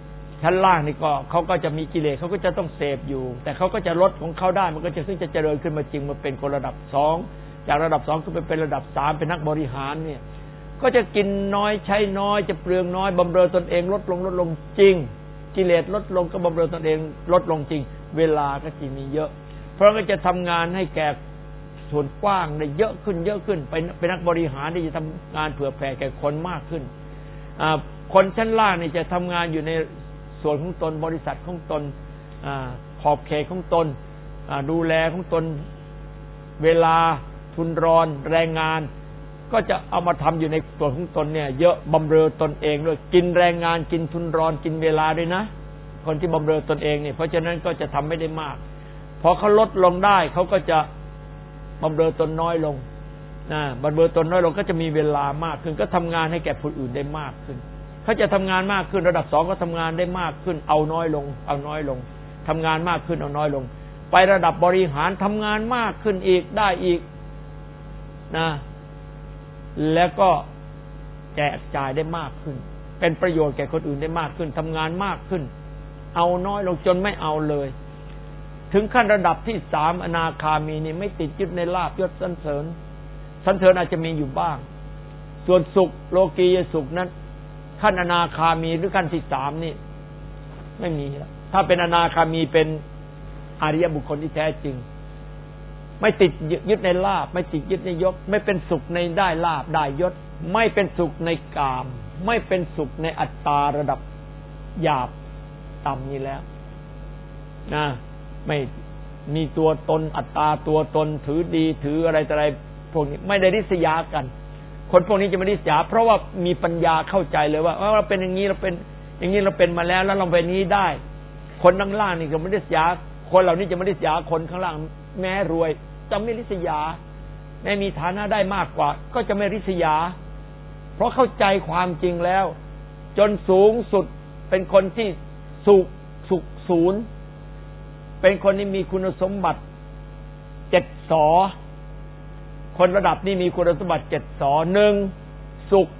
ชั้นล่างนี่ก็เขาก็จะมีกิเลสเขาก็จะต้องเสพอยู่แต่เขาก็จะลดของเขาได้มันก็จะซึ่งจะเจริญขึ้นมาจริงมาเป็นคนระดับสองจากระดับสองขึ้นไปเป็นระดับสามเป็นนักบริหารเนี่ยก็จะกินน้อยใช้น้อยจะเปลืองน้อยบำเรอตนเองลดลงลดลงจริงกิเลสลดลงก็บำเรอตนเองลดลงจริงเวลาก็จะมีเยอะเพราะก็จะทำงานให้แก่ส่วนกว้างได้เยอะขึ้นเยอะขึ้นเป็นเป็นนักบริหารที่จะทำงานเผื่อแผ่แก่คนมากขึ้นคนชั้นล่างนี่จะทำงานอยู่ในส่วนของตนบริษัทของตนขอบเขตของตนดูแลของตนเวลาทุนรอนแรงงานก็จะเอามาทำอยู่ในส่วนของตนเนี่ยเยอะบำเรอตนเองด้วยกินแรงงานกินทุนรอนกินเวลาด้วยนะคนที่บำเรอตนเองเนี่ยเพราะฉะนั้นก็จะทำไม่ได้มากพอเขาลดลงได้เขาก็จะบำเรอตนน้อยลงนะบำเรอตนน้อยลงก็จะมีเวลามากขึ้นก็ทำงานให้แก่ผู้อื่นได้มากขึ้นเขาจะทำงานมากขึ้นระดับสองก็ทำงานได้มากขึ้นเอาน้อยลงเอาน้อยลงทำงานมากขึ้นเอาน้อยลงไประดับบริหารทำงานมากขึ้นอีกได้อีกนะแล้วก็แจกจ่ายได้มากขึ้นเป็นประโยชน์แก่คนอื่นได้มากขึ้นทำงานมากขึ้นเอาน้อยลงจนไม่เอาเลยถึงขั้นระดับที่สามอนาคามีนี่ไม่ติดยึดในลาภยศสรรเสริญสรรเสริญอาจจะมีอยู่บ้างส่วนสุขโลกียสุขนั้นขั้นอนาคามีหรือขั้นที่สามนี่ไม่มีแล้วถ้าเป็นอนาคามีเป็นอริยบุคคลที่แท้จริงไม่ติดยึดในลาภไม่ติดยึดในยศไม่เป็นสุขในได้ลาภได้ยศไม่เป็นสุขในกามไม่เป็นสุขในอัตตาระดับหยาบต่ำนี้แล้วนะไม่มีตัวตนอัตตาตัวตนถือดีถืออะไรต่ออะไรพวกนี้ไม่ได้ริษยากันคนพวกนี้จะไม่ริษยาเพราะว่ามีปัญญาเข้าใจเลยว่าเราเป็นอย่างนี้เราเป็นอย่างนี้เราเป็นมาแล้วแล้วเราเป็นนี้ได้คนข้างล่างนี่ก็ไม่ริษยาคนเหล่านี้จะไม่ริษยาคนข้างล่างแม้รวยจะไม่ริษยาแม้มีฐานะได้มากกว่าก็จะไม่ริษยาเพราะเข้าใจความจริงแล้วจนสูงสุดเป็นคนที่สุขสุขศูนย์เป็นคนที่มีคุณสมบัติเจ็ดสอคนระดับนี้มีคุณสมบัติเจ็ดสอหนึ่งสุข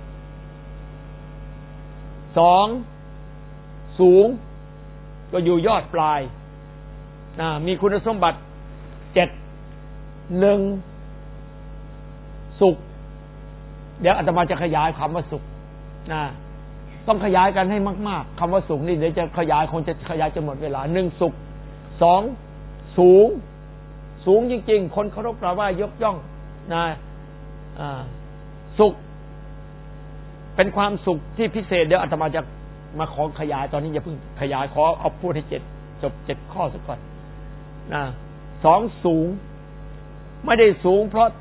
สองสูงก็อยู่ยอดปลายนะมีคุณสมบัติเจ็ดหนึ่งสุขเดี๋ยวอาตมาจะขยายคำว่าสุขนะต้องขยายกันให้มากๆคำว่าสุขนี่เดี๋ยวจะขยายคงจะขยายจนหมดเวลาหนึ่งสุขสองสูงสูงจริงๆคนเคารพกราบไหว้ยกย่องนะสุขเป็นความสุขที่พิเศษเดี๋ยวอาตมาจะมาขอขยายตอนนี้อย่าเพิ่งขยายขอเอาพูดให้เจ็ดจบเจ็ดข้อสักก่อนนะสองสูงไม่ได้สูงเพราะ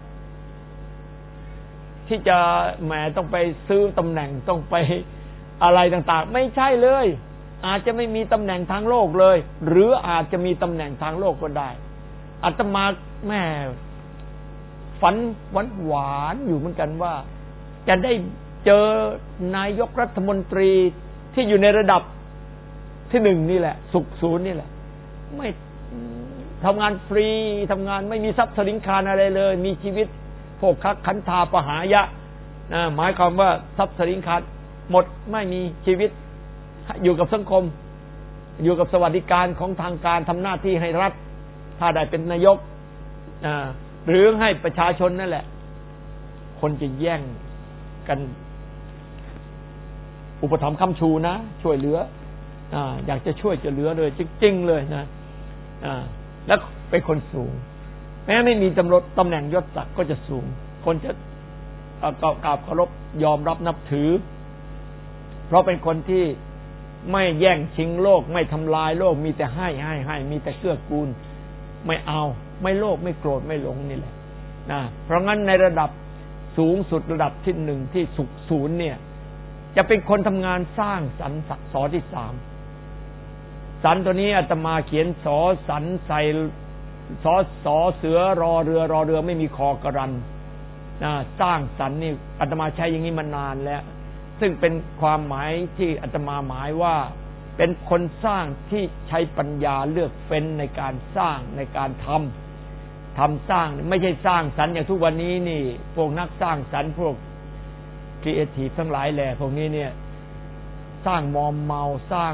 ที่จะแหมต้องไปซื้อตำแหน่งต้องไปอะไรต่างๆไม่ใช่เลยอาจจะไม่มีตำแหน่งทางโลกเลยหรืออาจจะมีตำแหน่งทางโลกก็ได้อาตมาแม่ฝันหวานหวานอยู่เหมือนกันว่าจะได้เจอนายกรัฐมนตรีที่อยู่ในระดับที่หนึ่งนี่แหละสุขศูนย์นี่แหละไม่ทำงานฟรีทำงานไม่มีทรัพย์สินคารอะไรเลยมีชีวิตโภคขันธาปหายะนะหมายความว่าทรัพย์สินคารหมดไม่มีชีวิตอยู่กับสังคมอยู่กับสวัสดิการของทางการทำหน้าที่ให้รัฐถ้าได้เป็นนายกหรือให้ประชาชนนั่นแหละคนจะแย่งกันอุปถัมภ์ค้ำชูนะช่วยเหลืออยากจะช่วยจะเหลือเลยจริงๆเลยนะแล้วเป็นคนสูงแม้ไม่มีตำแหน่งตำแหน่งยศศักดิ์ก็จะสูงคนจะกราบเคารพยอมรับนับถือเพราะเป็นคนที่ไม่แย่งชิงโลกไม่ทำลายโลกมีแต่ให้ให้ให้มีแต่เกื้อกูลไม่เอาไม่โลภไม่โกรธไม่หลงนี่แหละนะเพราะงั้นในระดับสูงสุดระดับที่หนึ่งที่สุขศูนย์เนี่ยจะเป็นคนทำงานสร้างสรรค์สอที่สามสรรตัวนี้อาตมาเขียนสอสรรใส่สอสอเสือรอเรือรอเรือไม่มีคอกระรันนะสร้างสรรค์นี่อาตมาใช้อย่างนี้มานานแล้วซึ่งเป็นความหมายที่อาตมาหมายว่าเป็นคนสร้างที่ใช้ปัญญาเลือกเฟ้นในการสร้างในการทำทำสร้างไม่ใช่สร้างสรรค์อย่างทุกวันนี้นี่พวกนักสร้างสรรค์พวกครีเอทีฟทั้งหลายแหละพวกนี้เนี่ยสร้างมอมเมาสร้าง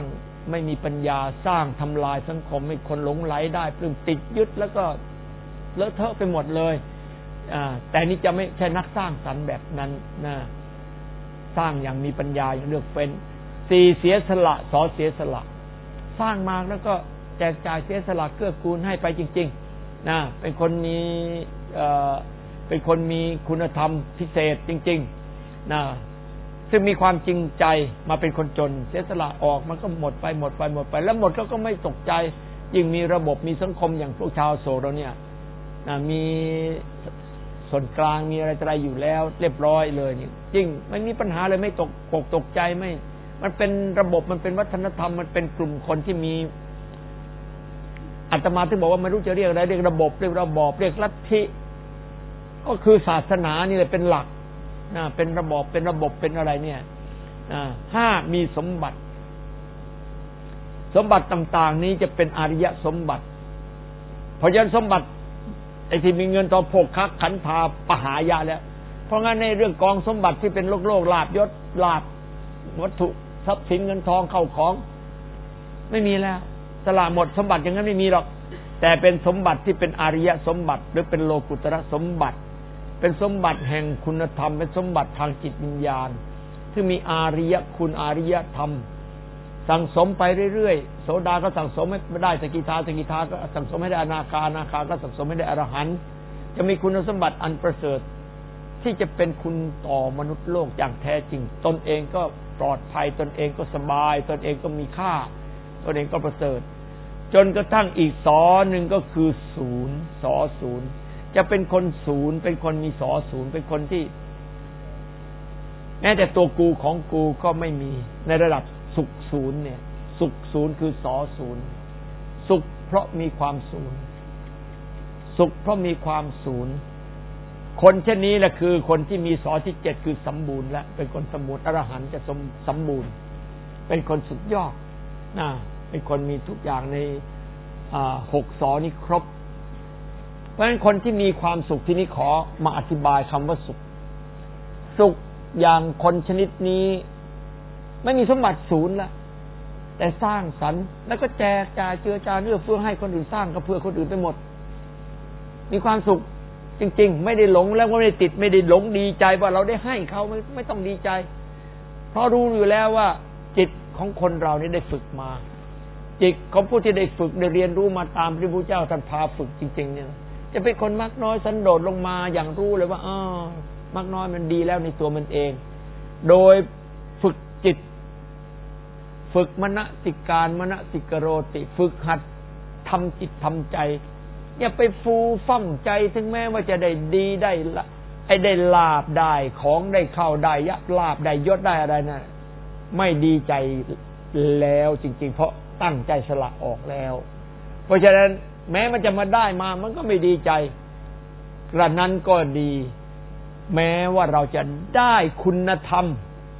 ไม่มีปัญญาสร้างทำลายสังคมให้คนหลงไหลได้ปลื้มติดยึดแล้วก็เลอะเทอะไปหมดเลยอ่าแต่นี่จะไม่ใช่นักสร้างสรรค์แบบนั้นนะสร้างอย่างมีปัญญาอย่างเลือกเฟ้นสี่เสียสละสอเสียสละสร้างมาแล้วก็แจกจ่ายเสียสละเกื้อกูลให้ไปจริงๆนะเป็นคนมีเอ่อเป็นคนมีคุณธรรมพิเศษจริงๆนะซึ่งมีความจริงใจมาเป็นคนจนเสียสละออกมันก็หมดไปหมดไปหมดไปแล้วหมดก็ก็ไม่ตกใจยิ่งมีระบบมีสังคมอย่างพวกชาวโสดเราเนี่ยนะมีส่วนกลางมีอะไรอะไรอยู่แล้วเรียบร้อยเลยนี่จริงไม่มีปัญหาเลยไม่ตกปกตกใจไม่มันเป็นระบบมันเป็นวัฒนธรรมมันเป็นกลุ่มคนที่มีอาตมาที่บอกว่าไม่รู้จะเรียกอะไรเรียกระบบเรียกระบอบเรียกลัทธิก็คือศาสนานี่แหละเป็นหลักนะเป็นระบอบเป็นระบบเป็นอะไรเนี่ยนะห้ามีสมบัติสมบัติต่างๆนี้จะเป็นอริยสมบัติเพราะฉะนั้นสมบัติไอ้ที่มีเงินทองโภคขันธาปหายะแล้วเพราะงั้นในเรื่องกองสมบัติที่เป็นโลกโลกลาภยศลาภวัตถุทรัพย์สินเงินทองเข้าของไม่มีแล้วสละหมดสมบัติอย่างนั้นไม่มีหรอกแต่เป็นสมบัติที่เป็นอริยสมบัติหรือเป็นโลกุตระสมบัติเป็นสมบัติแห่งคุณธรรมเป็นสมบัติทางจิตวิญญาณที่มีอาริยคุณอาริยธรรมสั่งสมไปเรื่อยๆโสดาก็สั่งสมไม่ได้สกิทาสกิทาก็สั่งสมไม่ได้อนาคาอนาคาก็สั่งสมไม่ได้อรหันต์จะมีคุณสมบัติอันประเสริฐที่จะเป็นคุณต่อมนุษย์โลกอย่างแท้จริงตนเองก็ปลอดภัยตนเองก็สบายตนเองก็มีค่าตนเองก็ประเสริฐจนกระทั่งอีกสอหนึ่งก็คือศูนย์สอศูนย์จะเป็นคนศูนย์เป็นคนมีสอศูนย์เป็นคนที่แม้แต่ตัวกูของกูก็ไม่มีในระดับสุขศูนย์เนี่ยสุขศูนย์คือสอศูนย์สุขเพราะมีความศูนย์สุขเพราะมีความศูนย์คนเช่นนี้แหละคือคนที่มีสอที่เจ็ดคือสมบูรณ์และเป็นคนสมบูรณ์อรหันต์จะสมสมบูรณ์เป็นคนสุดยอดนะเป็นคนมีทุกอย่างในหกสอนี้ครบเพราะฉะนั้นคนที่มีความสุขที่นี้ขอมาอธิบายคำว่าสุขสุขอย่างคนชนิดนี้ไม่มีสมบัติศูนย์ละแต่สร้างสรรค์แล้วก็แจกจ่ายเจือจานเอื้อเฟื้อให้คนอื่นสร้างก็เพื่อคนอื่นไปหมดมีความสุขจริงๆไม่ได้หลงแล้วก็ไม่ได้ติดไม่ได้หลงดีใจว่าเราได้ให้เขาไม่ไม่ต้องดีใจเพราะรู้อยู่แล้วว่าจิตของคนเรานี่ได้ฝึกมาจิตของผู้ที่ได้ฝึกได้เรียนรู้มาตามพระพุทธเจ้าท่านพาฝึกจริงๆเนี่ยจะเป็นคนมักน้อยสันโดษลงมาอย่างรู้เลยว่าอ้อมักน้อยมันดีแล้วในตัวมันเองโดยฝึกจิตฝึกมนสิการมนสิกโรติฝึกหัดทำจิตทำใจอย่าไปฟูฟ่องใจถึงแม้ว่าจะได้ดีได้ละไอ้ได้ลาบได้ของได้เข้าได้ยะลาบได้ยศได้อะไรนะไม่ดีใจแล้วจริงๆเพราะตั้งใจสละออกแล้วเพราะฉะนั้นแม้มันจะมาได้มามันก็ไม่ดีใจกระนั้นก็ดีแม้ว่าเราจะได้คุณธรรม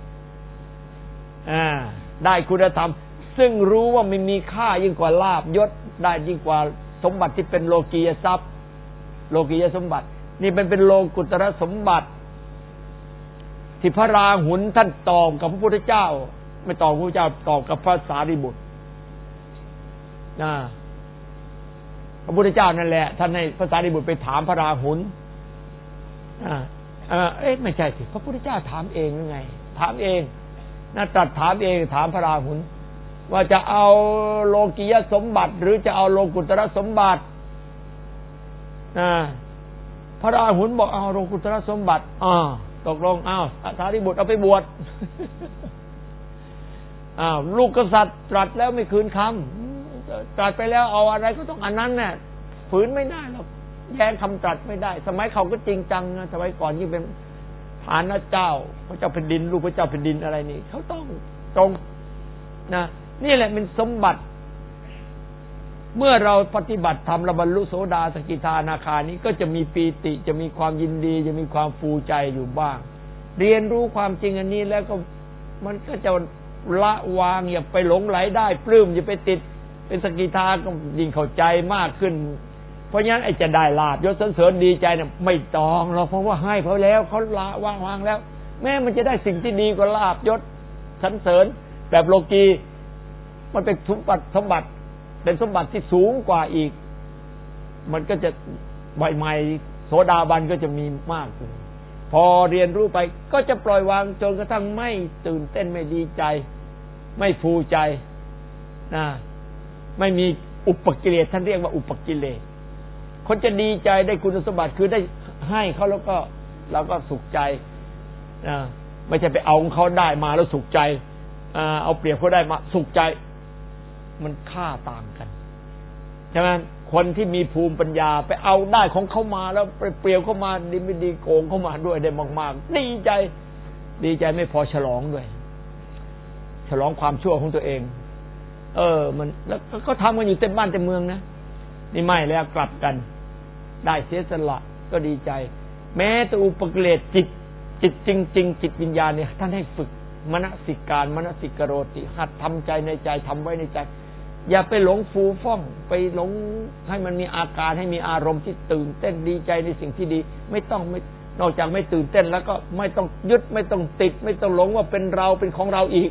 อ่าได้คุณธรรมซึ่งรู้ว่าไม่มีค่ายิ่งกว่าลาภยศได้ยิ่งกว่าสมบัติที่เป็นโลกียทรัพย์โลกียสมบัตินี่เป็นเป็นโลกุตระสมบัติที่พระราหุลท่านตอบกับพระพุทธเจ้าไม่ตอบพระพุทธเจ้าตอบกับพระสารีบุตรนะพระพุทธเจ้านั่นแหละท่านให้พระสารีบุตรไปถามพระราหุลอ่าเออเอ๊ะไม่ใช่สิพระพุทธเจ้าถามเองหรือไงถามเองน่าตรัสถามเองถามพระราหุลว่าจะเอาโลกียสมบัติหรือจะเอาโลกุตระสมบัติอ่าพระราหุลบอกเอาโลกุตระสมบัติอ่าตกลงอ้าวสารีบุตรเอาไปบวชอ้าวลูกกษัตริย์ตรัสแล้วไม่คืนคำตรัสไปแล้วเอาอะไรก็ต้องอันนั้นเนี่ยฝืนไม่ได้หรอกแย้งคำตรัสไม่ได้สมัยเขาก็จริงจังนะสมัยก่อนยิ่งเป็นฐานะเจ้าพระเจ้าแผ่นดินลูกพระเจ้าแผ่นดินอะไรนี่เขาต้องตรงนะนี่แหละเป็นสมบัติเมื่อเราปฏิบัติธรรมระบรรลุโสดาสกิทาอนาคานี้ก็จะมีปีติจะมีความยินดีจะมีความฟูใจอยู่บ้างเรียนรู้ความจริงอันนี้แล้วก็มันก็จะละวางอย่าไปหลงไหลได้ปลื้มอย่าไปติดเป็นสกิทาก็ยิ่งเข้าใจมากขึ้นเพราะงั้นไอ้จะได้ลาภยศสรรเสริญดีใจเนี่ยไม่ต้องเราเพราะว่าให้เขาแล้วเขาละวางวางแล้วแม้มันจะได้สิ่งที่ดีกว่าลาภยศสรรเสริญแบบโลกีมันเป็นสมบัติสมบัติเป็นสมบัติที่สูงกว่าอีกมันก็จะใหม่ๆโสดาบันก็จะมีมากขึ้นพอเรียนรู้ไปก็จะปล่อยวางจนกระทั่งไม่ตื่นเต้นไม่ดีใจไม่ฟูใจนะไม่มีอุปกิเลสท่านเรียกว่าอุปกิเลสคนจะดีใจได้คุณสมบัติคือได้ให้เขาแล้วก็เราก็สุขใจนะไม่ใช่ไปเอาของเขาได้มาแล้วสุขใจเอาเปรียบเขาได้มาสุขใจมันค่าต่างกันใช่ไหมคนที่มีภูมิปัญญาไปเอาได้ของเขามาแล้วไปเปรียบเขามาดีไม่ดีโกงเขามาด้วยได้มากๆดีใจดีใจไม่พอฉลองด้วยฉลองความชั่วของตัวเองเออมันแล้วก็ทำกันอยู่เต็มบ้านเต็มเมืองนะนี่ไม่แล้วกลับกันได้เสียสละก็ดีใจแม้แต่อุปกิเลสจิตจิตจริงๆจิตวิญญาณเนี่ยท่านให้ฝึกมนสิการมนสิกโรติหัดทำใจในใจทำไว้ในใจอย่าไปหลงฟูฟ่องไปหลงให้มันมีอาการให้มีอารมณ์ที่ตื่นเต้นดีใจในสิ่งที่ดีไม่ต้องไม่นอกจากไม่ตื่นเต้นแล้วก็ไม่ต้องยึดไม่ต้องติดไม่ต้องหลงว่าเป็นเราเป็นของเราอีก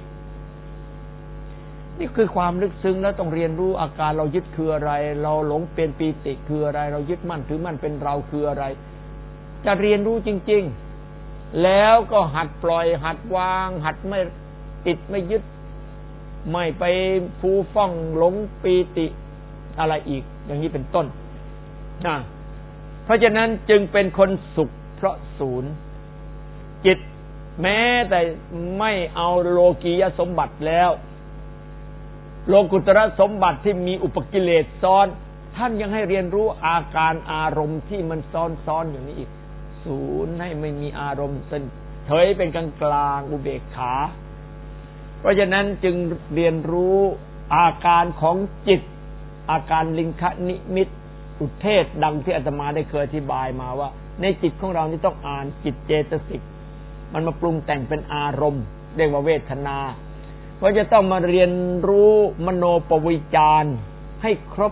นี่คือความลึกซึ้งแล้วต้องเรียนรู้อาการเรายึดคืออะไรเราหลงเป็นปีติคืออะไรเรายึดมั่นถือมั่นเป็นเราคืออะไรจะเรียนรู้จริงๆแล้วก็หัดปล่อยหัดวางหัดไม่ติดไม่ยึดไม่ไปฟูฟ่องหลงปีติอะไรอีกอย่างนี้เป็นต้นนะเพราะฉะนั้นจึงเป็นคนสุขเพราะศูนย์จิตแม้แต่ไม่เอาโลกียสมบัติแล้วโลกุตระสมบัติที่มีอุปกิเลสซ้อนท่านยังให้เรียนรู้อาการอารมณ์ที่มันซ้อนๆอย่างนี้อีกศูนย์ให้ไม่มีอารมณ์เฉยเป็นกลางกลางอุเบกขาเพราะฉะนั้นจึงเรียนรู้อาการของจิตอาการลิงคนิมิตอุเทศดังที่อาตมาได้เคยอธิบายมาว่าในจิตของเรานี่ต้องอ่านจิตเจตสิกมันมาปรุงแต่งเป็นอารมณ์เรียกว่าเวทนาเพราะจะต้องมาเรียนรู้มโนปวิจารให้ครบ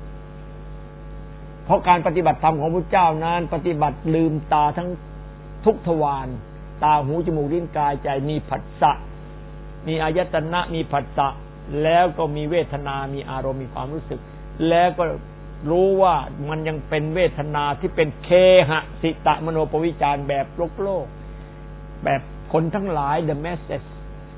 เพราะการปฏิบัติธรรมของพระเจ้านั้นปฏิบัติลืมตาทั้งทุกทวารตาหูจมูกลิ้นกายใจมีผัสสะมีอายตนะมีผัสสะแล้วก็มีเวทนามีอารมณ์มีความรู้สึกแล้วก็รู้ว่ามันยังเป็นเวทนาที่เป็นเคหสิตะมโนปวิจารแบบโลกโลกแบบคนทั้งหลาย the masses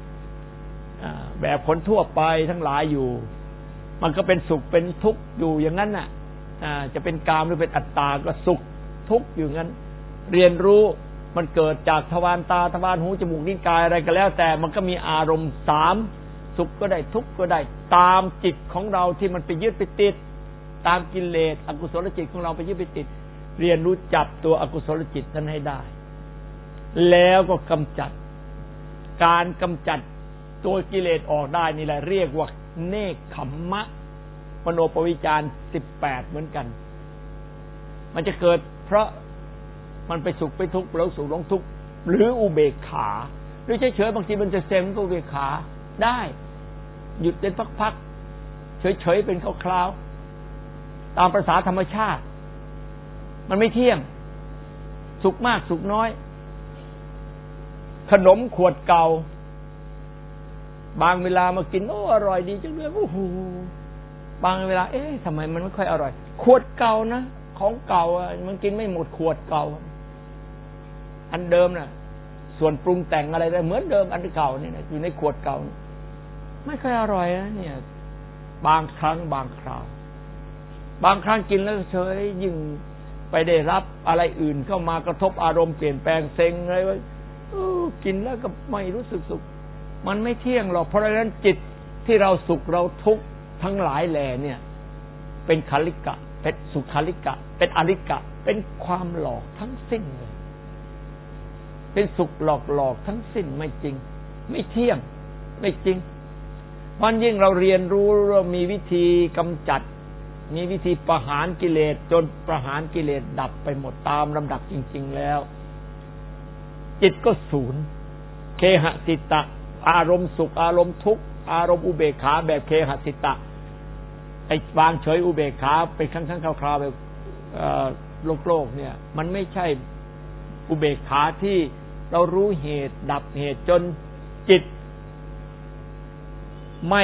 แบบคนทั่วไปทั้งหลายอยู่มันก็เป็นสุขเป็นทุกข์อยู่อย่างนั้นน่ะจะเป็นกามหรือเป็นอัตตาก็สุขทุกข์อยู่งั้นเรียนรู้มันเกิดจากทวารตาทวารหูจมูกลิ้นกายอะไรก็แล้วแต่มันก็มีอารมณ์สามสุขก็ได้ทุกข์ก็ได้ตามจิตของเราที่มันไปยึดไปติดตามกิเลสอกุศลจิตของเราไปยึดไปติดเรียนรู้จับตัวอกุศลจิตนั้นให้ได้แล้วก็กำจัดการกำจัดตัวกิเลสออกได้นี่แหละเรียกว่าเนกขัมมะมโนปวิจารสิบแปดเหมือนกันมันจะเกิดเพราะมันไปสุขไปทุกข์แล้วสุขลงทุกข์หรืออุเบกขาหรือเฉยๆบางทีมันจะเซ็งก็อุเบกขาได้หยุดเป็นพักๆเฉยๆเป็นคราวๆตามภาษาธรรมชาติมันไม่เที่ยงสุขมากสุขน้อยขนมขวดเก่าบางเวลามากินโอ้อร่อยดีจังเลยโอ้โหบางเวลาเอ๊ะทำไมมันไม่ค่อยอร่อยขวดเก่านะของเก่าอ่ะมันกินไม่หมดขวดเก่าอันเดิมน่ะส่วนปรุงแต่งอะไรได้เหมือนเดิมอันเก่านี่นะอยู่ในขวดเก่าไม่ค่อยอร่อยนะเนี่ยบางครั้งบางคราวบางครั้งกินแล้วเฉยยิ่งไปได้รับอะไรอื่นเข้ามากระทบอารมณ์เปลี่ยนแปลงเซ็งอะไรไว้กินแล้วก็ไม่รู้สึกสุขมันไม่เที่ยงหรอกเพราะฉะนั้นจิตที่เราสุขเราทุกข์ทั้งหลายแหล่เนี่ยเป็นคลิกะเป็นสุขาลิกะเป็นอริกะเป็นความหลอกทั้งสิ้นเลยเป็นสุขหลอกหลอกทั้งสิ้นไม่จริงไม่เที่ยงไม่จริงมันยิ่งเราเรียนรู้เรามีวิธีกำจัดมีวิธีประหารกิเลสจนประหารกิเลสดับไปหมดตามลำดับจริงๆแล้วจิตก็ศูนย์เคหสิตะอารมณ์สุขอารมณ์ทุกข์อารมณ์อุเบกขาแบบเคหสิตะไอ้วางเฉยอุเบกขาเป็นครั้งๆคราวๆแบบโลกโลกเนี่ยมันไม่ใช่อุเบกขาที่เรารู้เหตุดับเหตุจนจิตไม่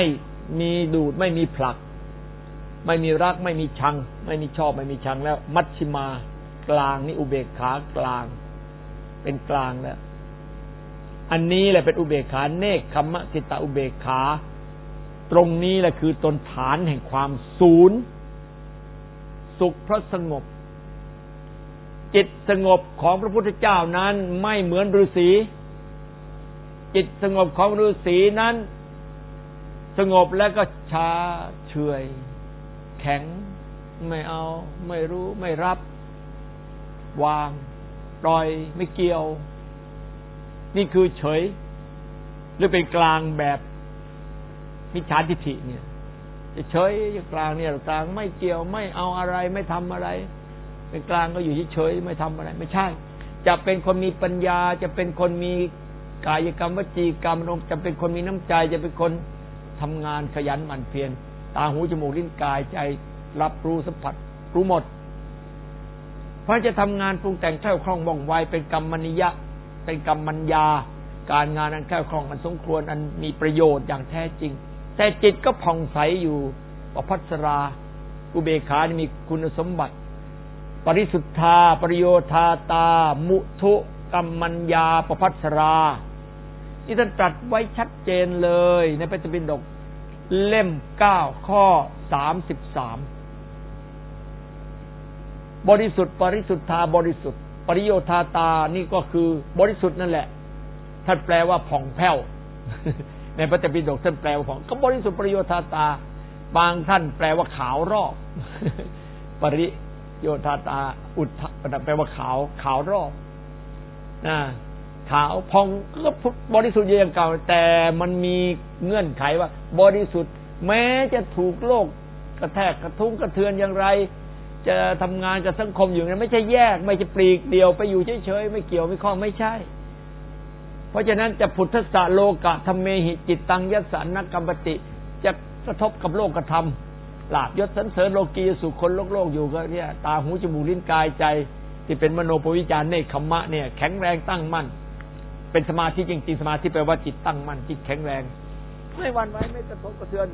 มีดูดไม่มีผลักไม่มีรักไม่มีชังไม่มีชอบไม่มีชังแล้วมัชฌิมากลางนี่อุเบกขากลางเป็นกลางแล้วอันนี้แหละเป็นอุเบกขาเนกขัมมะสิตะอุเบกขาตรงนี้แหละคือตนฐานแห่งความศูนย์สุขเพราะสงบจิตสงบของพระพุทธเจ้านั้นไม่เหมือนฤาษีจิตสงบของฤาษีนั้นสงบแล้วก็ชาเฉยแข็งไม่เอาไม่รู้ไม่รับวางปล่อยไม่เกี่ยวนี่คือเฉยหรือเป็นกลางแบบมิจฉาทิฏฐิเนี่ยเฉยอยู่กลางเนี่ยกลางไม่เกี่ยวไม่เอาอะไรไม่ทำอะไรเป็นกลางก็อยู่เฉยไม่ทำอะไรไม่ใช่จะเป็นคนมีปัญญาจะเป็นคนมีกายกรรมวจีกรรมจะเป็นคนมีน้ำใจจะเป็นคนทำงานขยันหมั่นเพียรตาหูจมูกลิ้นกายใจรับรู้สัมผัสรู้หมดเพราะจะทำงานปรุงแต่งแคล่วคล่องว่องไวเป็นกรรมนิยะเป็นกรรมัญญาการงานอันแคล่วคล่องอันสมควรอันมีประโยชน์อย่างแท้จริงแต่จิตก็ผ่องใสอยู่ประภัสราอุเบกขานี่มีคุณสมบัติปริสุทธาปริโยธาตามุทุกัมมัญญาประภัสรานี่ท่านตรัสไว้ชัดเจนเลยในพระไตรปิฎกเล่มเก้าข้อสามสิบสามบริสุทธิ์ปริสุทธาบริสุทธิ์ปริโยธาตานี่ก็คือบริสุทธิ์นั่นแหละท่านแปลว่าผ่องแผ้วในพระไตรปิฎกท่านแปลว่าผ่องก็บริสุทธิ์ปริโยธาตาบางท่านแปลว่าขาวรอบปริโยธาตาอุทธแปลว่าขาวขาวรอบนะขาวผ่องก็บริสุทธิ์อย่างเก่าแต่มันมีเงื่อนไขว่าบริสุทธิ์แม้จะถูกโลกกระแทกกระทุ้งกระเทือนอย่างไรจะทำงานกับสังคมอยู่นั้นไม่ใช่แยกไม่ใช่ปลีกเดียวไปอยู่เฉยๆไม่เกี่ยวไม่ข้องไม่ใช่เพราะฉะนั้นจะพุทธสะโลกะธรรมเมหิจิตตังยัสสานกัมปติจะกระทบกับโลกธรรมลาภยศสรรเสริญโลกีสุขคนโลกโลกอยู่ก็เนี่ยตาหูจมูกลิ้นกายใจที่เป็นมโนปวิจารเนกขัมมะเนี่ยแข็งแรงตั้งมั่นเป็นสมาธิจริงๆสมาธิแปลว่าจิตตั้งมั่นจิตแข็งแรงไม่หวั่นไหวไม่กระทบกระเทือน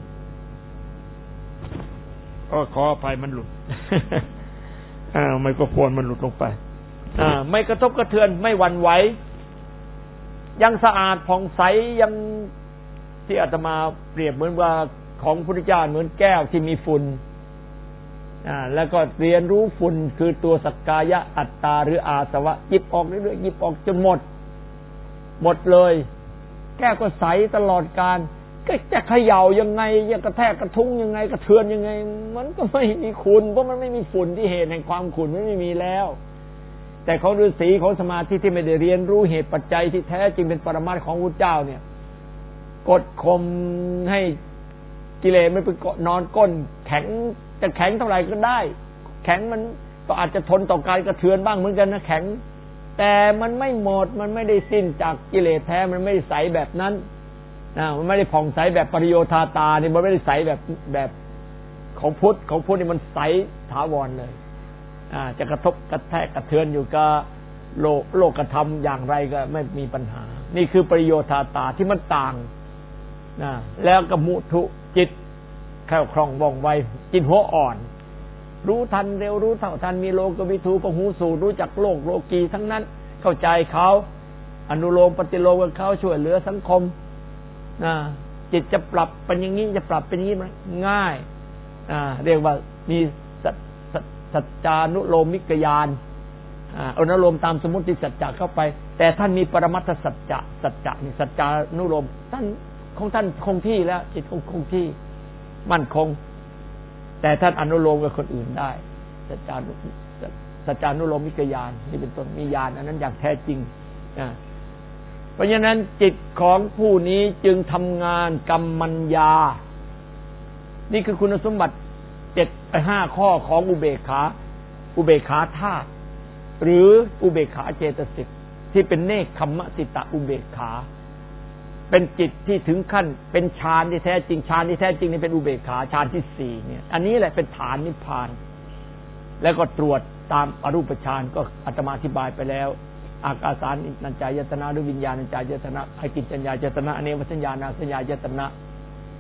ก็ขออภัยมันหลุดอ่าไมโครโฟนมันหลุดลงไปอ่าไม่กระทบกระเทือนไม่หวั่นไหวยังสะอาดผ่องใสยังที่อาตมาเปรียบเหมือนว่าของพระพุทธเจ้าเหมือนแก้วที่มีฝุ่นอ่าแล้วก็เรียนรู้ฝุ่นคือตัวสักกายะอัตตาหรืออาสวะหยิบออกเรื่อยๆหยิบออกจนหมดหมดเลยแก้วก็ใสตลอดกาลก็จะเขย่ายังไงจะกระแทกกระทุ้งยังไงกระเทือนยังไงมันก็ไม่มีคุณเพราะมันไม่มีฝุ่นที่เหตุแห่งความขุ่นมันไม่มีแล้วแต่ของฤาษีของสมาธิที่ไม่ได้เรียนรู้เหตุปัจจัยที่แท้จริงเป็นปรมัตถ์ของพระเจ้าเนี่ยกดข่มให้กิเลสไม่ไปนอนก้นแข็งจะแข็งเท่าไหร่ก็ได้แข็งมันก็อาจจะทนต่อการกระเทือนบ้างเหมือนกันนะแข็งแต่มันไม่หมดมันไม่ได้สิ้นจากกิเลสแท้มันไม่ได้ใสแบบนั้นนะมันไม่ได้ผ่องใสแบบปริโยธาตาเนี่ยมันไม่ได้ใสแบบแบบของพุทธของพุทธนี่มันใสถาวรเลยอ่าจะกระทบกระแทกกระเทือนอยู่กับโลกโลกธรรมอย่างไรก็ไม่มีปัญหานี่คือปริโยธาตาที่มันต่างนะแล้วก็มุทุจิตแคล่วคล่องว่องไวจิตหัวอ่อนรู้ทันเร็วรู้เท่าทันมีโลกวิถูปหูสูตรรู้จักโลกโลกีทั้งนั้นเข้าใจเขาอนุโลมปฏิโลมกับเขาช่วยเหลือสังคมนะจิตจะปรับเป็นอย่างนี้จะปรับเป็นอย่างนี้มันง่ายอ่าเรียกว่ามีสัจจานุโลมิกญาณอ่าอนุโลมตามสมมุติสัจจะเข้าไปแต่ท่านมีปรมัตถสัจจะสัจจะนี่สัจจานุโลมท่านของท่านคงที่แล้วจิตคงคงที่มั่นคงแต่ท่านอนุโลมกับคนอื่นได้สัจจานุสัจจานุโลมิกญาณนี่เป็นต้นมีญาณอันนั้นอย่างแท้จริงอ่าเพราะฉะนั้นจิตของผู้นี้จึงทำงานกรรมัญญานี่คือคุณสมบัติเจ็ดไปห้าข้อของอุเบกขาอุเบกขาธาตุหรืออุเบกขาเจตสิกที่เป็นเนกขัมมะสิตะอุเบกขาเป็นจิตที่ถึงขั้นเป็นฌานที่แท้จริงฌานที่แท้จริงนี่เป็นอุเบกขาฌานที่สี่เนี่ยอันนี้แหละเป็นฐานนิพพานแล้วก็ตรวจตามอรูปฌานก็อาตมาอธิบายไปแล้วอากาสานัญจายตนะหรือวิญญาณัญจายตนะอกิจจัญญายตนะอเนวสัญญานาสัญญายตนะ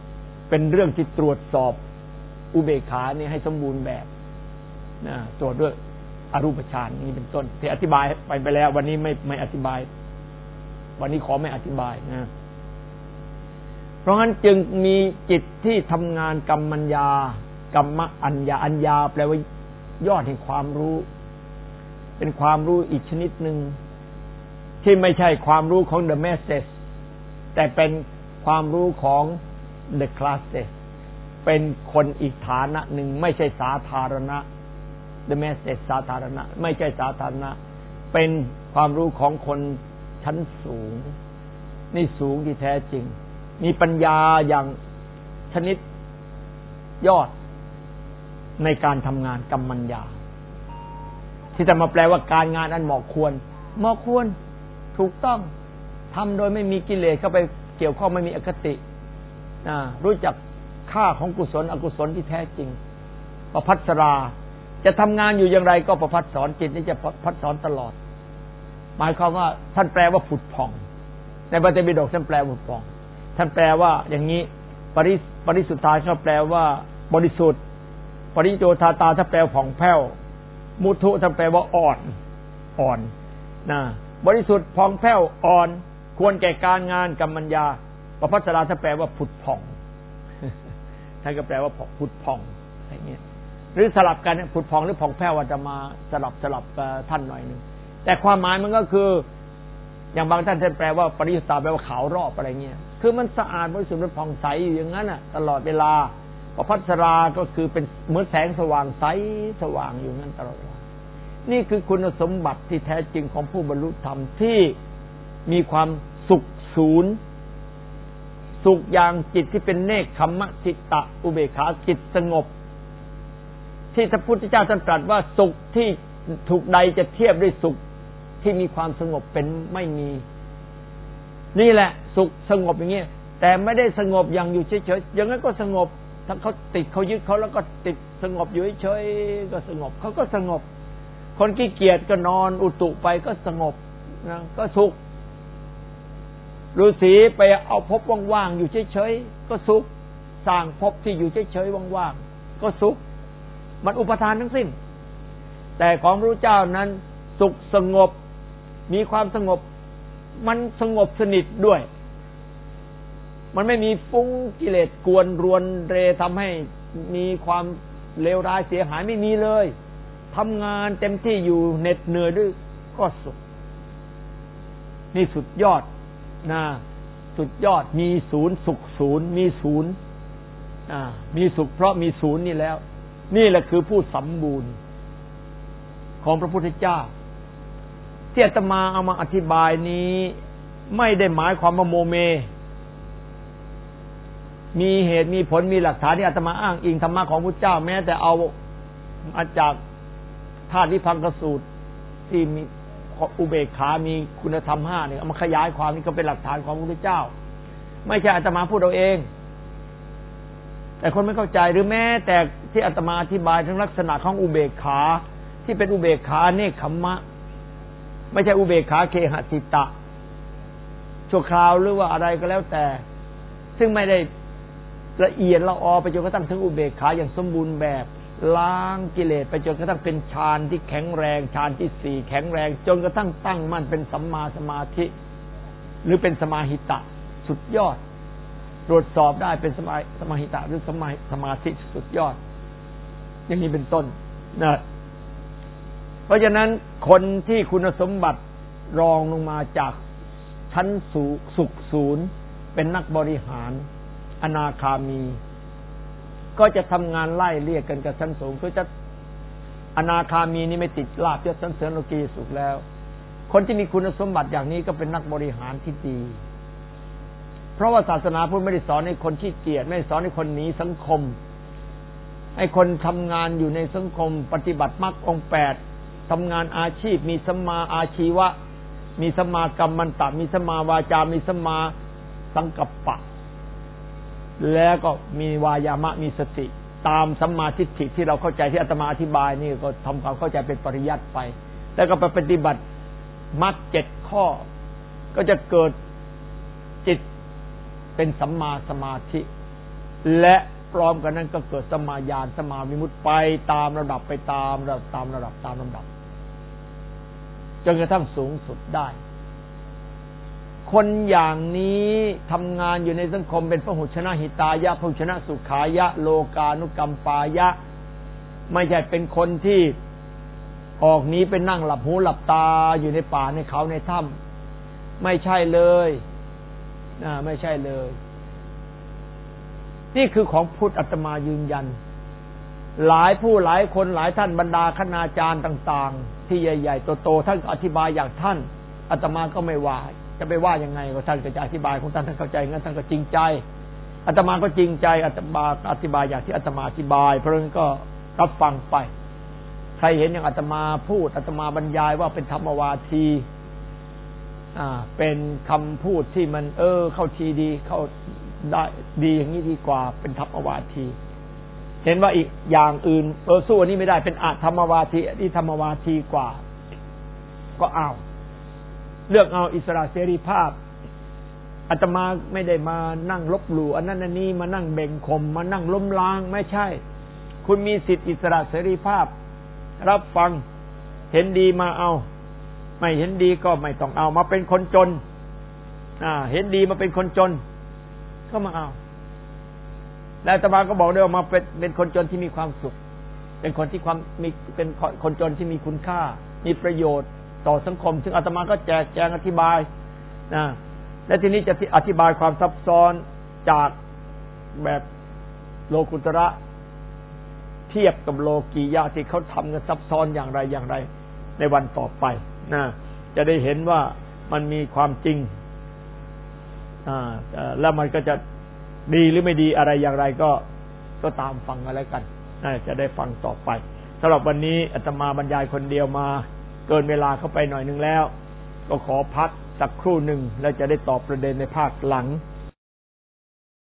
เป็นเรื่องที่ตรวจสอบอุเบกขานี่ให้สมบูรณ์แบบนะตรวจด้วยอรูปฌานนี้เป็นต้นที่อธิบายไปไปแล้ววันนี้ไม่ไม่อธิบายวันนี้ขอไม่อธิบายนะเพราะงั้นจึงมีจิตที่ทำงานกรรมัญญากรรมอัญญาอัญญาแปลว่ายอดแห่งความรู้เป็นความรู้อีกชนิดหนึ่งที่ไม่ใช่ความรู้ของ the masses แต่เป็นความรู้ของ the classes เป็นคนอีกฐานะหนึ่งไม่ใช่สาธารณะ the masses สาธารณะไม่ใช่สาธารณะเป็นความรู้ของคนชั้นสูงนี่สูงที่แท้จริงมีปัญญาอย่างชนิดยอดในการทำงานกรรมัญญาที่จะมาแปลว่าการงานอันเหมาะควรเหมาะควรถูกต้องทำโดยไม่มีกิเลสเข้าไปเกี่ยวข้องไม่มีอคติรู้จักค่าของกุศลอกุศลที่แท้จริงประภัสราจะทำงานอยู่อย่างไรก็ประภัสสอนจิตนี่จะประภัสสอนตลอดหมายความว่าท่านแปลว่าผุดผ่องในพระไตรปิฎกท่านแปลว่าผุดผ่องท่านแปลว่าอย่างนี้ปริปริสุทธาเขาแปลว่าบริสุทธิ์ปริโยธาตาถ้าแปลผ่องแผ้วมุทุท่านแปลว่าอ่อนอ่อนนะบริสุทธิ์ผ่องแผ้วอ่อนควรแก่การงานกรรมัญญาประภัสราท่านแปลว่าผุดผ่องท่านก็แปลว่าผุดผ่องอะไรเงี้ยหรือสลับกันผุดผ่องหรือผ่องแผ้วว่าจะมาสลับสลับท่านหน่อยนึงแต่ความหมายมันก็คืออย่างบางท่านท่านแปลว่าปริสุทธาแปลว่าขาวรอบอะไรเงี้ยคือมันสะอาดบริสุทธิ์มันผ่องใสอยู่อย่างนั้นน่ะตลอดเวลาประภัสราก็คือเป็นเหมือนแสงสว่างใสสว่างอยู่นั้นตลอดเวลานี่คือคุณสมบัติที่แท้จริงของผู้บรรลุธรรมที่มีความสุขศูนย์สุขอย่างจิตที่เป็นเนกขัมมะจิตตะอุเบกขาจิตสงบที่พระพุทธเจ้าท่านตรัสว่าสุขที่ถูกใดจะเทียบด้วยสุขที่มีความสงบเป็นไม่มีนี่แหละสุขสงบอย่างนี้แต่ไม่ได้สงบอย่างอยู่เฉยๆอย่างนั้นก็สงบถ้าเขาติดเขายึดเขาแล้วก็ติดสงบอยู่เฉยๆก็สงบเขาก็สงบคนขี้เกียจก็นอนอุตุไปก็สงบนะก็สุขฤาษีไปเอาภพว่างๆอยู่เฉยๆก็สุขสร้างภพที่อยู่เฉยๆว่างๆก็สุขมันอุปทานทั้งสิ้นแต่ของพระเจ้านั้นสุขสงบมีความสงบมันสงบสนิทด้วยมันไม่มีฟุ้งกิเลสกวนรวนเรทำให้มีความเลวร้ายเสียหายไม่มีเลยทำงานเต็มที่อยู่เหน็ดเหนื่อยด้วยก็สุขนี่สุดยอดนะสุดยอดมีศูนย์สุขศูนย์มีศูนย์อ่ามีสุขเพราะมีศูนย์นี่แล้วนี่แหละคือผู้สมบูรณ์ของพระพุทธเจ้าที่อาตมาเอามาอธิบายนี้ไม่ได้หมายความว่าโมเมมีเหตุมีผลมีหลักฐานที่อาตมาอ้างอิงธรรมะของพระเจ้าแม้แต่เอามาจากธาตุวิพังคสูตรที่มีอุเบกขามีคุณธรรมห้าเนี่ยเอามาขยายความนี่ก็เป็นหลักฐานของพระพุทธเจ้าไม่ใช่อาตมาพูดเอาเองแต่คนไม่เข้าใจหรือแม้แต่ที่อาตมาอธิบายถึงลักษณะของอุเบกขาที่เป็นอุเบกขาเนกขัมมะไม่ใช่อุเบกขาเคหสิตะชั่วคราวหรือว่าอะไรก็แล้วแต่ซึ่งไม่ได้ละเอียดละออไปจนกระทั่งถึงอุเบกขาอย่างสมบูรณ์แบบล้างกิเลสไปจนกระทั่งเป็นฌานที่แข็งแรงฌานที่สี่แข็งแรงจนกระทั่งตั้งมั่นเป็นสัมมาสมาธิหรือเป็นสมาหิตะสุดยอดตรวจสอบได้เป็นสมาสมาหิตะหรือสมาสมาธิสุดยอดอย่างนี้เป็นต้นนะเพราะฉะนั้นคนที่คุณสมบัติรองลงมาจากชั้นสูงสุขศูนย์เป็นนักบริหารอนาคามีก็จะทำงานไล่เรียกกันกับชั้นสูงคือจะอนาคามีนี่ไม่ติดลาภยศสรรเสริญโลกีสุขแล้วคนที่มีคุณสมบัติอย่างนี้ก็เป็นนักบริหารที่ดีเพราะว่าศาสนาพุทธไม่ได้สอนให้คนขี้เกียจไม่ได้สอนให้คนหนีสังคมให้คนทำงานอยู่ในสังคมปฏิบัติมรรคองค์แปดทำงานอาชีพมีสัมมาอาชีวะมีสัมมากัมมันตะมีสัมมาวาจามีสัมมาสังกัปปะแล้วก็มีวายามะมีสติตามสัมมาทิฏฐิที่เราเข้าใจที่อาตมาอธิบายนี่ก็ทำความเข้าใจเป็นปริยัติไปแล้วก็ไปปฏิบัติมรรคเจ็ดข้อก็จะเกิดจิตเป็นสัมมาสมาธิและพร้อมกันนั้นก็เกิดสมาญาณสมาวิมุตติไปตามระดับไปตามระดับตามระดับตามลำดับจนกระทั่งสูงสุดได้คนอย่างนี้ทำงานอยู่ในสังคมเป็นพหุชนะหิตายะพหุชนะสุขายะโลกานุกัมปายะไม่ใช่เป็นคนที่ออกนี้ไปนั่งหลับหูหลับตาอยู่ในป่าในเขาในถ้ำไม่ใช่เลยนะไม่ใช่เลยนี่คือของพุทธอาตมายืนยันหลายผู้หลายคนหลายท่านบรรดาคณาจารย์ต่างๆที่ใหญ่ๆโตๆท่านอธิบายอย่างท่านอาตมาก็ไม่ว่าจะไปว่ายังไงก็ท่านก็จะอธิบายของท่านท่านเข้าใจงั้นท่านก็จริงใจอาตมาก็จริงใจอาตมาอธิบายอย่างที่อาตมาอธิบายเพราะฉะนั้นก็รับฟังไปใครเห็นอย่างอาตมาพูดอาตมาบรรยายว่าเป็นธรรมวาทีอ่าเป็นคำพูดที่มันเออเข้าทีดีเข้าได้ดีอย่างนี้ดีกว่าเป็นธรรมวาทีเห็นว่าอีกอย่างอื่นเออสู้อันนี้ไม่ได้เป็นอาธรรมวาทีนี่ธรรมวาทีกว่าก็เอาเลือกเอาอิสระเสรีภาพอาตมาไม่ได้มานั่งลบหลู่อันนั้นอันนี้มานั่งเบ่งข่มมานั่งล้มล้างไม่ใช่คุณมีสิทธิอิสระเสรีภาพรับฟังเห็นดีมาเอาไม่เห็นดีก็ไม่ต้องเอามาเป็นคนจนอ่าเห็นดีมาเป็นคนจนก็มาเอาแล้วอาตมาก็บอกด้วยว่ามาเป็นเป็นคนจนที่มีความสุขเป็นคนที่ความมีเป็นคนจนที่มีคุณค่ามีประโยชน์ต่อสังคมซึ่งอาตมาก็แจกแจงอธิบายนะและทีนี้จะอธิบายความซับซ้อนจากแบบโลกุตระเทียบกับโลกียะที่เขาทำกันซับซ้อนอย่างไรอย่างไรในวันต่อไปนะจะได้เห็นว่ามันมีความจริงอ่าแล้วมันก็จะดีหรือไม่ดีอะไรอย่างไรก็ก็ตามฟังกันแล้วกันนะจะได้ฟังต่อไปสำหรับวันนี้อาตมาบรรยายคนเดียวมาเกินเวลาเข้าไปหน่อยนึงแล้วก็ขอพักสักครู่หนึ่งแล้วจะได้ตอบประเด็นในภาคหลัง